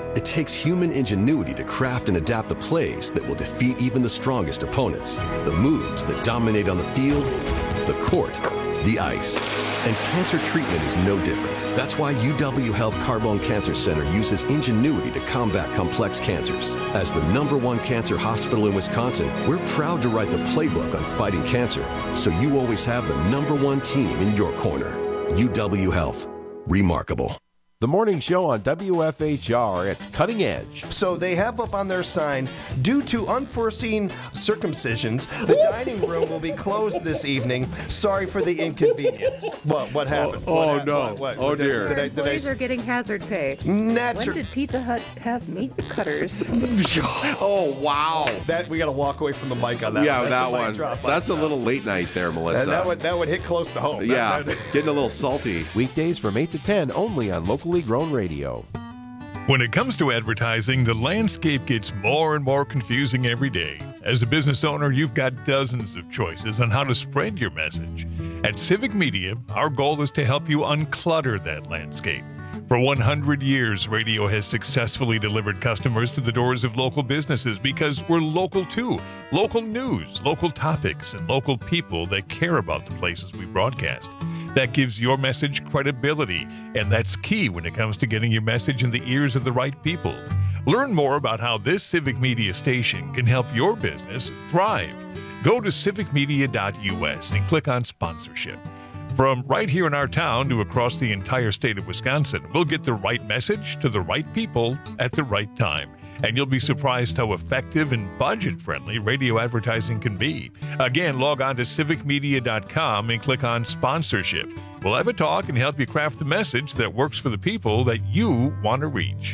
It takes human ingenuity to craft and adapt the plays that will defeat even the strongest opponents. The moves that dominate on the field, the court, the ice. And cancer treatment is no different. That's why UW Health Carbone Cancer Center uses ingenuity to combat complex cancers. As the #1 cancer hospital in Wisconsin, we're proud to write the playbook on fighting cancer, so you always have the #1 team in your corner. UW Health. Remarkable. The morning show on WFHR, it's Cutting Edge. So they have up on their sign, due to unforeseen circumcisions, the dining room will be closed this evening. Sorry for the inconvenience. What happened? Oh, dear. Employees are getting hazard pay. When did Pizza Hut have meat cutters? Oh, wow. We got to walk away from the mic on that one. Yeah, that one. That's a little late night there, Melissa. That would hit close to home. Yeah, getting a little salty. Weekdays from 8 to 10 only on Locally Grown Radio. When it comes to advertising, the landscape gets more and more confusing every day. As a business owner, you've got dozens of choices on how to spread your message. At Civic Media, our goal is to help you unclutter that landscape. For 100 years, radio has successfully delivered customers to the doors of local businesses because we're local too. Local news, local topics, and local people that care about the places we broadcast. That gives your message credibility, and that's key when it comes to getting your message in the ears of the right people. Learn more about how this Civic Media station can help your business thrive. Go to civicmedia.us and click on sponsorship. From right here in our town to across the entire state of Wisconsin, we'll get the right message to the right people at the right time. And you'll be surprised how effective and budget-friendly radio advertising can be. Again, log on to civicmedia.com and click on sponsorship. We'll have a talk and help you craft the message that works for the people that you want to reach.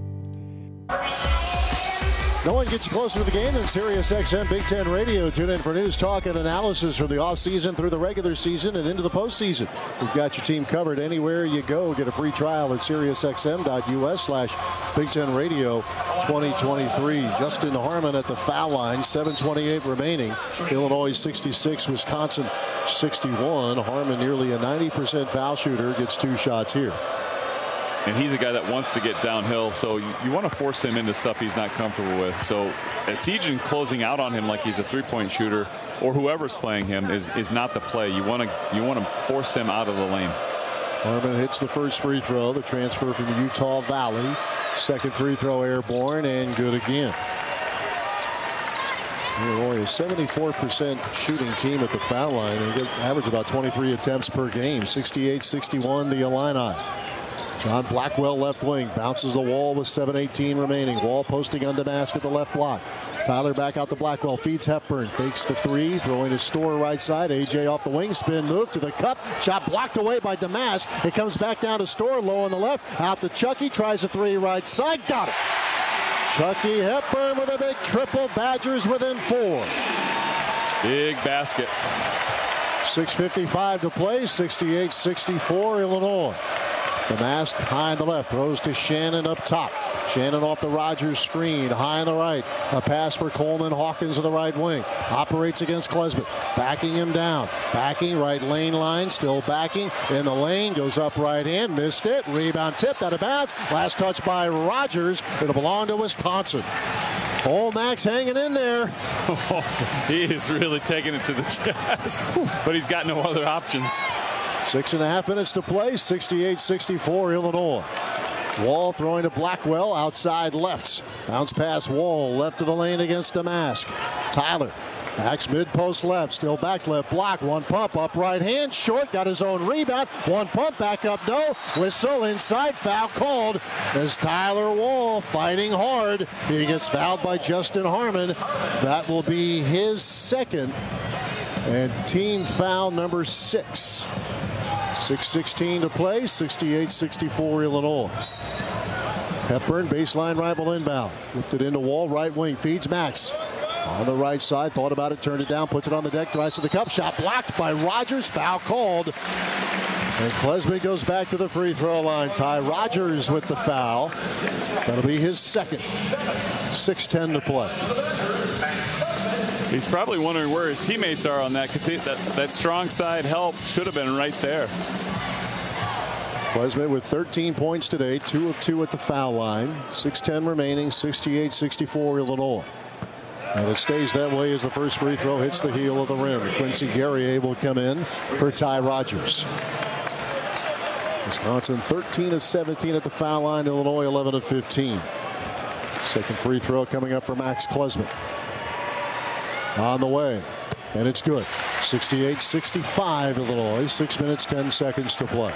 No one gets you closer to the game than Sirius XM Big Ten Radio. Tune in for news, talk, and analysis from the offseason through the regular season and into the postseason. We've got your team covered anywhere you go. Get a free trial at SiriusXM.us/Big Ten Radio 2023. Justin Harmon at the foul line, 7:28 remaining. Illinois 66, Wisconsin 61. Harmon, nearly a 90% foul shooter, gets 2 shots here. And he's a guy that wants to get downhill, so you want to force him into stuff he's not comfortable with. So Essegian closing out on him like he's a three-point shooter, or whoever's playing him, is not the play. You want to force him out of the lane. Harmon hits the first free throw, the transfer from Utah Valley. Second free throw airborne and good again. Illinois, a 74% shooting team at the foul line. They average about 23 attempts per game. 68-61 the Illini. John Blackwell left wing, bounces the wall with 7:18 remaining. Wall posting on Damask at the left block. Tyler back out to Blackwell, feeds Hepburn, takes the three, throwing his store right side. AJ off the wing, spin move to the cup. Shot blocked away by Damask. It comes back down to Store, low on the left. Out to Chucky, tries a three right side, got it. Chucky Hepburn with a big triple. Badgers within 4. Big basket. 6:55 to play, 68-64 Illinois. Damask high on the left, throws to Shannon up top. Shannon off the Rogers screen, high on the right. A pass for Coleman Hawkins on the right wing. Operates against Klesmit, backing him down. Backing, right lane line, still backing. In the lane, goes up right hand, missed it. Rebound tipped out of bounds. Last touch by Rogers. It'll belong to Wisconsin. Max hanging in there. He is really taking it to the chest, but he's got no other options. 6.5 minutes to play, 68-64 Illinois. Wall throwing to Blackwell, outside left. Bounce pass Wall, left of the lane against Damask. Tyler backs mid-post left, still back left block. One pump, up right hand, short, got his own rebound. One pump, back up, no. Whistle inside, foul called as Tyler Wall fighting hard. He gets fouled by Justin Harmon. That will be his second and team foul number 6. 6:16 to play, 68-64 Illinois. Hepburn, baseline rival inbound. Flipped it into Wall, right wing, feeds Max. On the right side, thought about it, turned it down, puts it on the deck, drives to the cup. Shot blocked by Rogers, foul called. And Klesmit goes back to the free throw line. Ty Rogers with the foul. That'll be his second. 6:10 to play. He's probably wondering where his teammates are on that, because that strong side help should have been right there. Klesmit with 13 points today, 2 of 2 at the foul line. 6:10 remaining, 68-64 Illinois. And it stays that way as the first free throw hits the heel of the rim. Quincy Guerrier will come in for Ty Rodgers. Wisconsin 13 of 17 at the foul line. Illinois 11 of 15. Second free throw coming up for Max Klesmit. On the way. And it's good. 68-65 Illinois. 6 minutes, 10 seconds to play.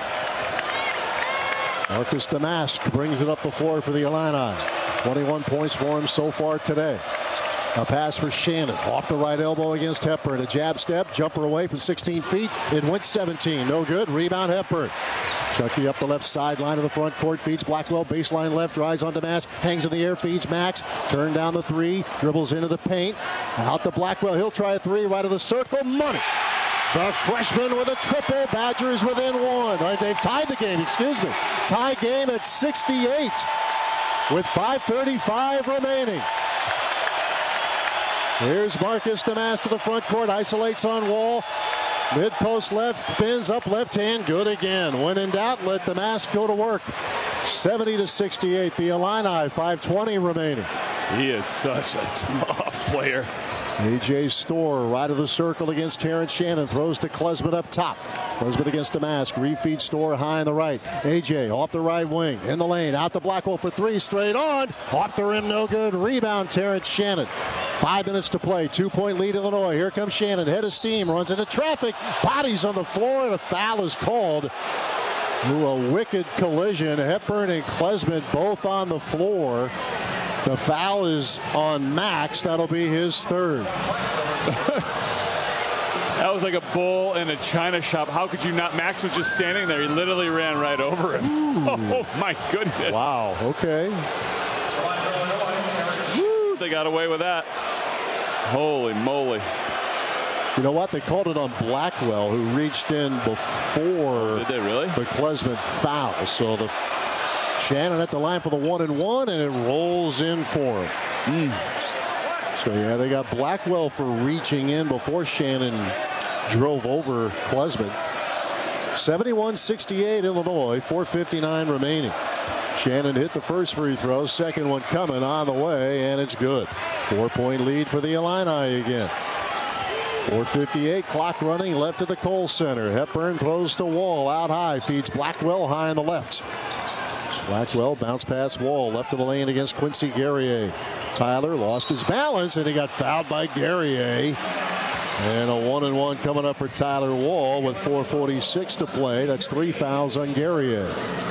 Marcus Domask brings it up the floor for the Illini. 21 points for him so far today. A pass for Shannon. Off the right elbow against Hepburn. A jab step. Jumper away from 16 feet. It went 17. No good. Rebound Hepburn. Chucky up the left sideline of the front court. Feeds Blackwell. Baseline left. Drives on Domask. Hangs in the air. Feeds Max. Turn down the three. Dribbles into the paint. Out to Blackwell. He'll try a three. Right of the circle. Money. The freshman with a triple. Badgers within one. Right, they've tied the game. Excuse me. Tie game at 68 with 5:35 remaining. Here's Marcus Domask to the front court. Isolates on Wall. Mid post left. Spins up left hand. Good again. When in doubt, let Domask go to work. 70-68. The Illini 5:20 remaining. He is such a tough player. A.J. Storr right of the circle against Terrence Shannon. Throws to Klesmit up top. Klesmit against Domask. Refeed Storr high on the right. A.J. off the right wing. In the lane. Out to Blackwell for three. Straight on. Off the rim. No good. Rebound Terrence Shannon. 5 minutes to play. 2-point lead Illinois. Here comes Shannon. Head of steam. Runs into traffic. Bodies on the floor. And a foul is called. Ooh, a wicked collision. Hepburn and Klesmit both on the floor. The foul is on Max. That'll be his third. That was like a bull in a china shop. How could you not? Max was just standing there. He literally ran right over him. Ooh. Oh, my goodness. Wow. Okay. Woo, they got away with that. Holy moly. You know what? They called it on Blackwell, who reached in before Did they really? the Klesmit foul. So the Shannon at the line for the 1-and-1, and it rolls in for him. So, yeah, they got Blackwell for reaching in before Shannon drove over Klesmit. 71-68 Illinois, 4:59 remaining. Shannon hit the first free throw, second one coming on the way, and it's good. 4-point lead for the Illini again. 4:58, clock running left of the Kohl Center. Hepburn throws to Wall, out high, feeds Blackwell high on the left. Blackwell bounce pass Wall, left of the lane against Quincy Guerrier. Tyler lost his balance, and he got fouled by Guerrier. And a 1-and-1 coming up for Tyler Wall with 4:46 to play. That's 3 fouls on Guerrier.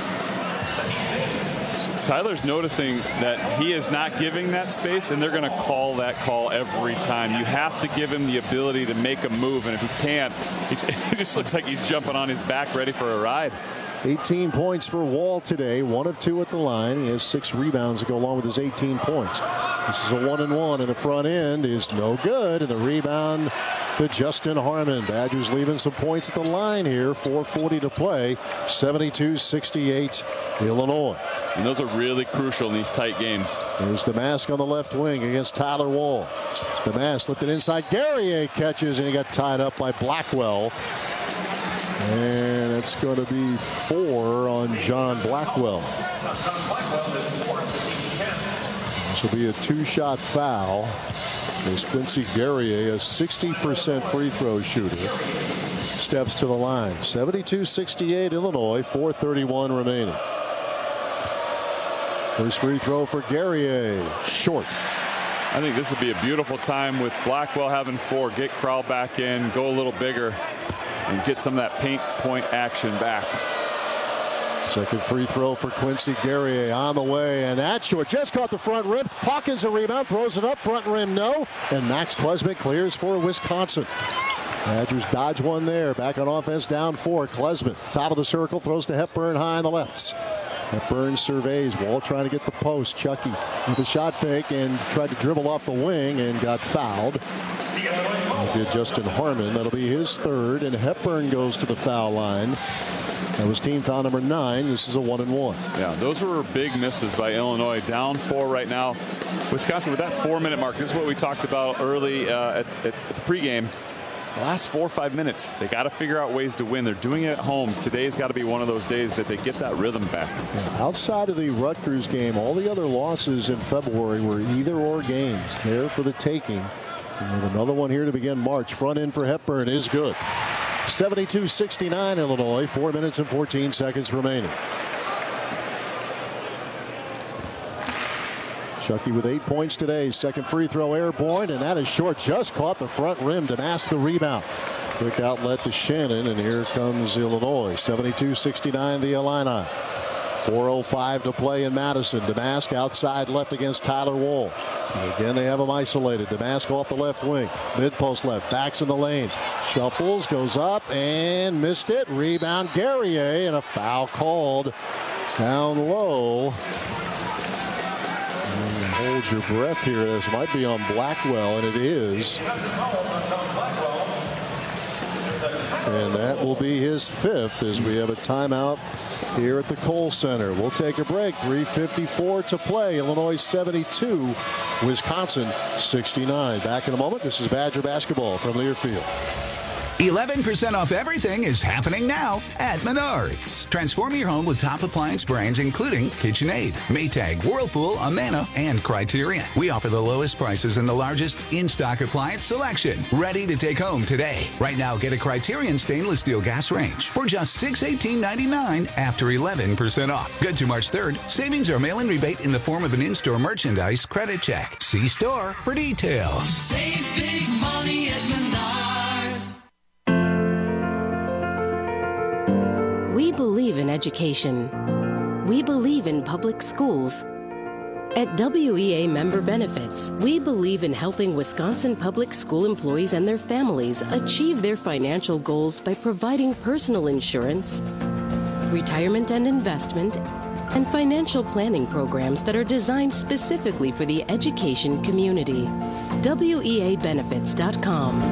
Tyler's noticing that he is not giving that space, and they're going to call that call every time. You have to give him the ability to make a move, and if he can't, it just looks like he's jumping on his back ready for a ride. 18 points for Wall today, 1 of 2 at the line. He has 6 rebounds to go along with his 18 points. This is a 1-and-1, and the front end is no good, and the rebound to Justin Harmon. Badgers leaving some points at the line here. 4:40 to play. 72-68 Illinois. And those are really crucial in these tight games. There's Domask on the left wing against Tyler Wall. Domask lifted inside. Guerrier catches, and he got tied up by Blackwell. And it's going to be 4 on John Blackwell. This will be a 2-shot foul. As Quincy Guerrier, a 60% free throw shooter, steps to the line. 72-68 Illinois, 4:31 remaining. First free throw for Guerrier, short. I think this would be a beautiful time with Blackwell having 4. Get Crowell back in, go a little bigger, and get some of that paint point action back. Second free throw for Quincy Guerrier on the way, and that's short. Just caught the front rim. Hawkins a rebound, throws it up, front rim no, and Max Klesmit clears for Wisconsin. Badgers dodge one there. Back on offense, down 4. Klesmit, top of the circle, throws to Hepburn high on the left. Hepburn surveys. Wall trying to get the post. Chucky with a shot fake and tried to dribble off the wing and got fouled. That did Justin Harmon. That'll be his third, and Hepburn goes to the foul line. That was team foul number 9. This is a 1-and-1. Yeah, those were big misses by Illinois. Down 4 right now. Wisconsin with that 4-minute mark. This is what we talked about early at the pregame. the last 4 or 5 minutes, they got to figure out ways to win. They're doing it at home. Today's got to be one of those days that they get that rhythm back. Yeah, outside of the Rutgers game, all the other losses in February were either-or games. There for the taking. And we have another one here to begin March. Front end for Hepburn is good. 72-69 Illinois. 4 minutes and 14 seconds remaining. Chucky with 8 points today. Second free throw airborne, and that is short. Just caught the front rim. Damask the rebound. Quick outlet to Shannon, and here comes Illinois. 72-69 the Illini. 4:05 to play in Madison. Damask outside left against Tyler Wall. And again, they have him isolated. Damask off the left wing. Mid-post left. Backs in the lane. Shuffles, goes up, and missed it. Rebound, Guerrier, and a foul called down low. Hold your breath here. This might be on Blackwell, and it is. And that will be his 5th as we have a timeout here at the Kohl Center. We'll take a break. 3:54 to play. Illinois 72, Wisconsin 69. Back in a moment. This is Badger basketball from Learfield. 11% off everything is happening now at Menards. Transform your home with top appliance brands including KitchenAid, Maytag, Whirlpool, Amana, and Criterion. We offer the lowest prices and the largest in-stock appliance selection. Ready to take home today. Right now, get a Criterion stainless steel gas range for just $618.99 after 11% off. Good to March 3rd. Savings are mail-in rebate in the form of an in-store merchandise credit check. See store for details. Save big money at Menards. We believe in education. We believe in public schools. At WEA Member Benefits, we believe in helping Wisconsin public school employees and their families achieve their financial goals by providing personal insurance, retirement and investment, and financial planning programs that are designed specifically for the education community. WEAbenefits.com.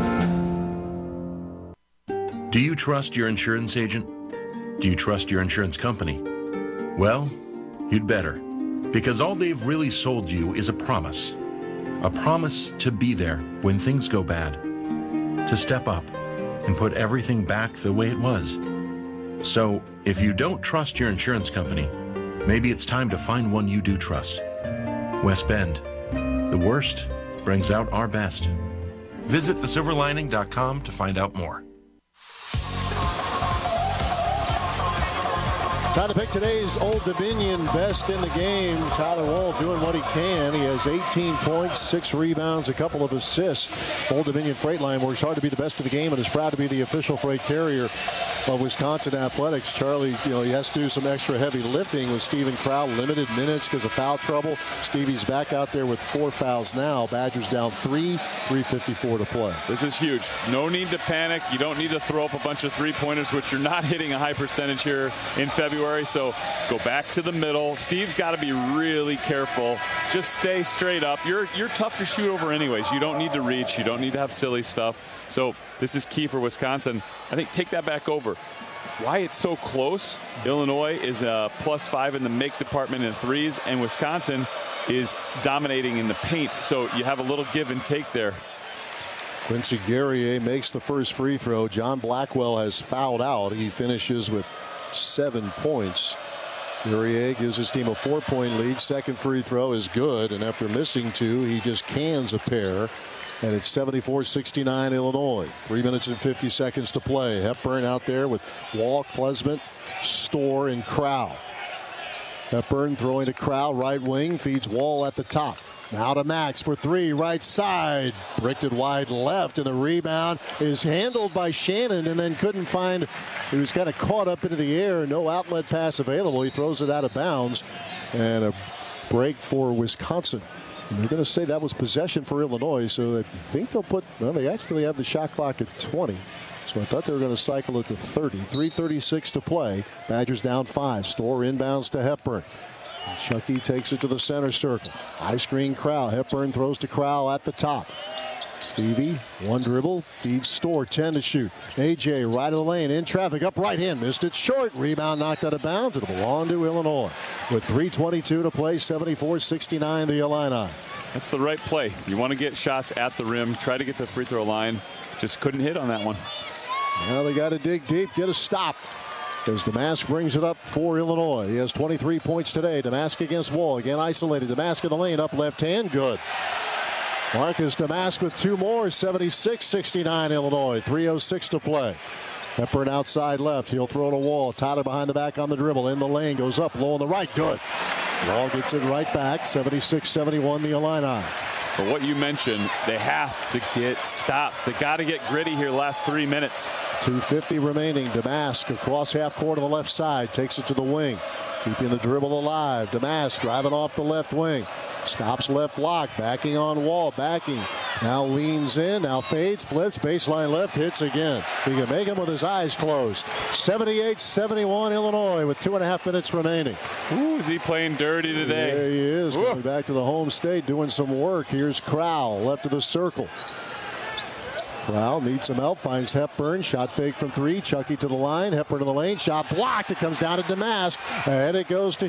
Do you trust your insurance agent? Do you trust your insurance company? Well, you'd better, because all they've really sold you is a promise to be there when things go bad, to step up and put everything back the way it was. So if you don't trust your insurance company, maybe it's time to find one you do trust. West Bend, the worst brings out our best. Visit thesilverlining.com to find out more. Time to pick today's Old Dominion best in the game. Tyler Wall doing what he can. He has 18 points, 6 rebounds, a couple of assists. Old Dominion Freight Line works hard to be the best of the game and is proud to be the official freight carrier of Wisconsin Athletics. Charlie, he has to do some extra heavy lifting with Steven Crow. Limited minutes because of foul trouble. Stevie's back out there with 4 fouls now. Badgers down 3, 3:54 to play. This is huge. No need to panic. You don't need to throw up a bunch of three-pointers, which you're not hitting a high percentage here in February. So go back to the middle. Steve's got to be really careful. Just stay straight up. You're tough to shoot over anyways. You don't need to reach. You don't need to have silly stuff. So this is key for Wisconsin. I think take that back over. Why it's so close, Illinois is a +5 in the make department in threes, and Wisconsin is dominating in the paint. So you have a little give and take there. Quincy Guerrier makes the first free throw. John Blackwell has fouled out. He finishes with 7 points. Guerrier gives his team a 4-point lead. Second free throw is good, and after missing 2, he just cans a pair. And it's 74-69 Illinois. 3 minutes and 50 seconds to play. Hepburn out there with Wall, Klesmit, Storr, and Crow. Hepburn throwing to Crow, right wing, feeds Wall at the top. Now to Max for 3, right side. Bricked it wide left, and the rebound is handled by Shannon and then couldn't find. He was kind of caught up into the air. No outlet pass available. He throws it out of bounds. And a break for Wisconsin. And they're going to say that was possession for Illinois, so I think they'll put, well, they actually have the shot clock at 20. So I thought they were going to cycle it to 30. 3:36 to play. Badgers down 5. Storr inbounds to Hepburn. Chucky takes it to the center circle. High screen Crow. Hepburn throws to Crow at the top. Stevie, one dribble, feeds Storr, 10 to shoot. AJ right of the lane, in traffic, up right hand, missed it short. Rebound knocked out of bounds. It'll belong to Illinois. With 3:22 to play, 74-69 the Illini. That's the right play. You want to get shots at the rim, try to get the free throw line. just couldn't hit on that one. Now they got to dig deep, get a stop. As Domask brings it up for Illinois. He has 23 points today. Domask against Wall. Again isolated. Domask in the lane. Up left hand. Good. Marcus Domask with 2 more. 76-69 Illinois. 3:06 to play. Hepburn outside left. He'll throw to Wall. Tyler behind the back on the dribble. In the lane. Goes up. Low on the right. Good. Wall gets it right back. 76-71 the Illini. For what you mentioned, they have to get stops. They got to get gritty here last 3 minutes. 2:50 remaining. Domask across half court on the left side. Takes it to the wing. Keeping the dribble alive. Domask driving off the left wing. Stops left block. Backing on Wall. Backing. Now leans in. Now fades. Flips. Baseline left. Hits again. He can make him with his eyes closed. 78-71 Illinois with 2.5 minutes remaining. Ooh, is he playing dirty today? There he is. Ooh. Going back to the home state doing some work. Here's Crowell left of the circle. Crowell needs some help. Finds Hepburn. Shot fake from 3. Chucky to the line. Hepburn in the lane. Shot blocked. It comes down to Domask. And it goes to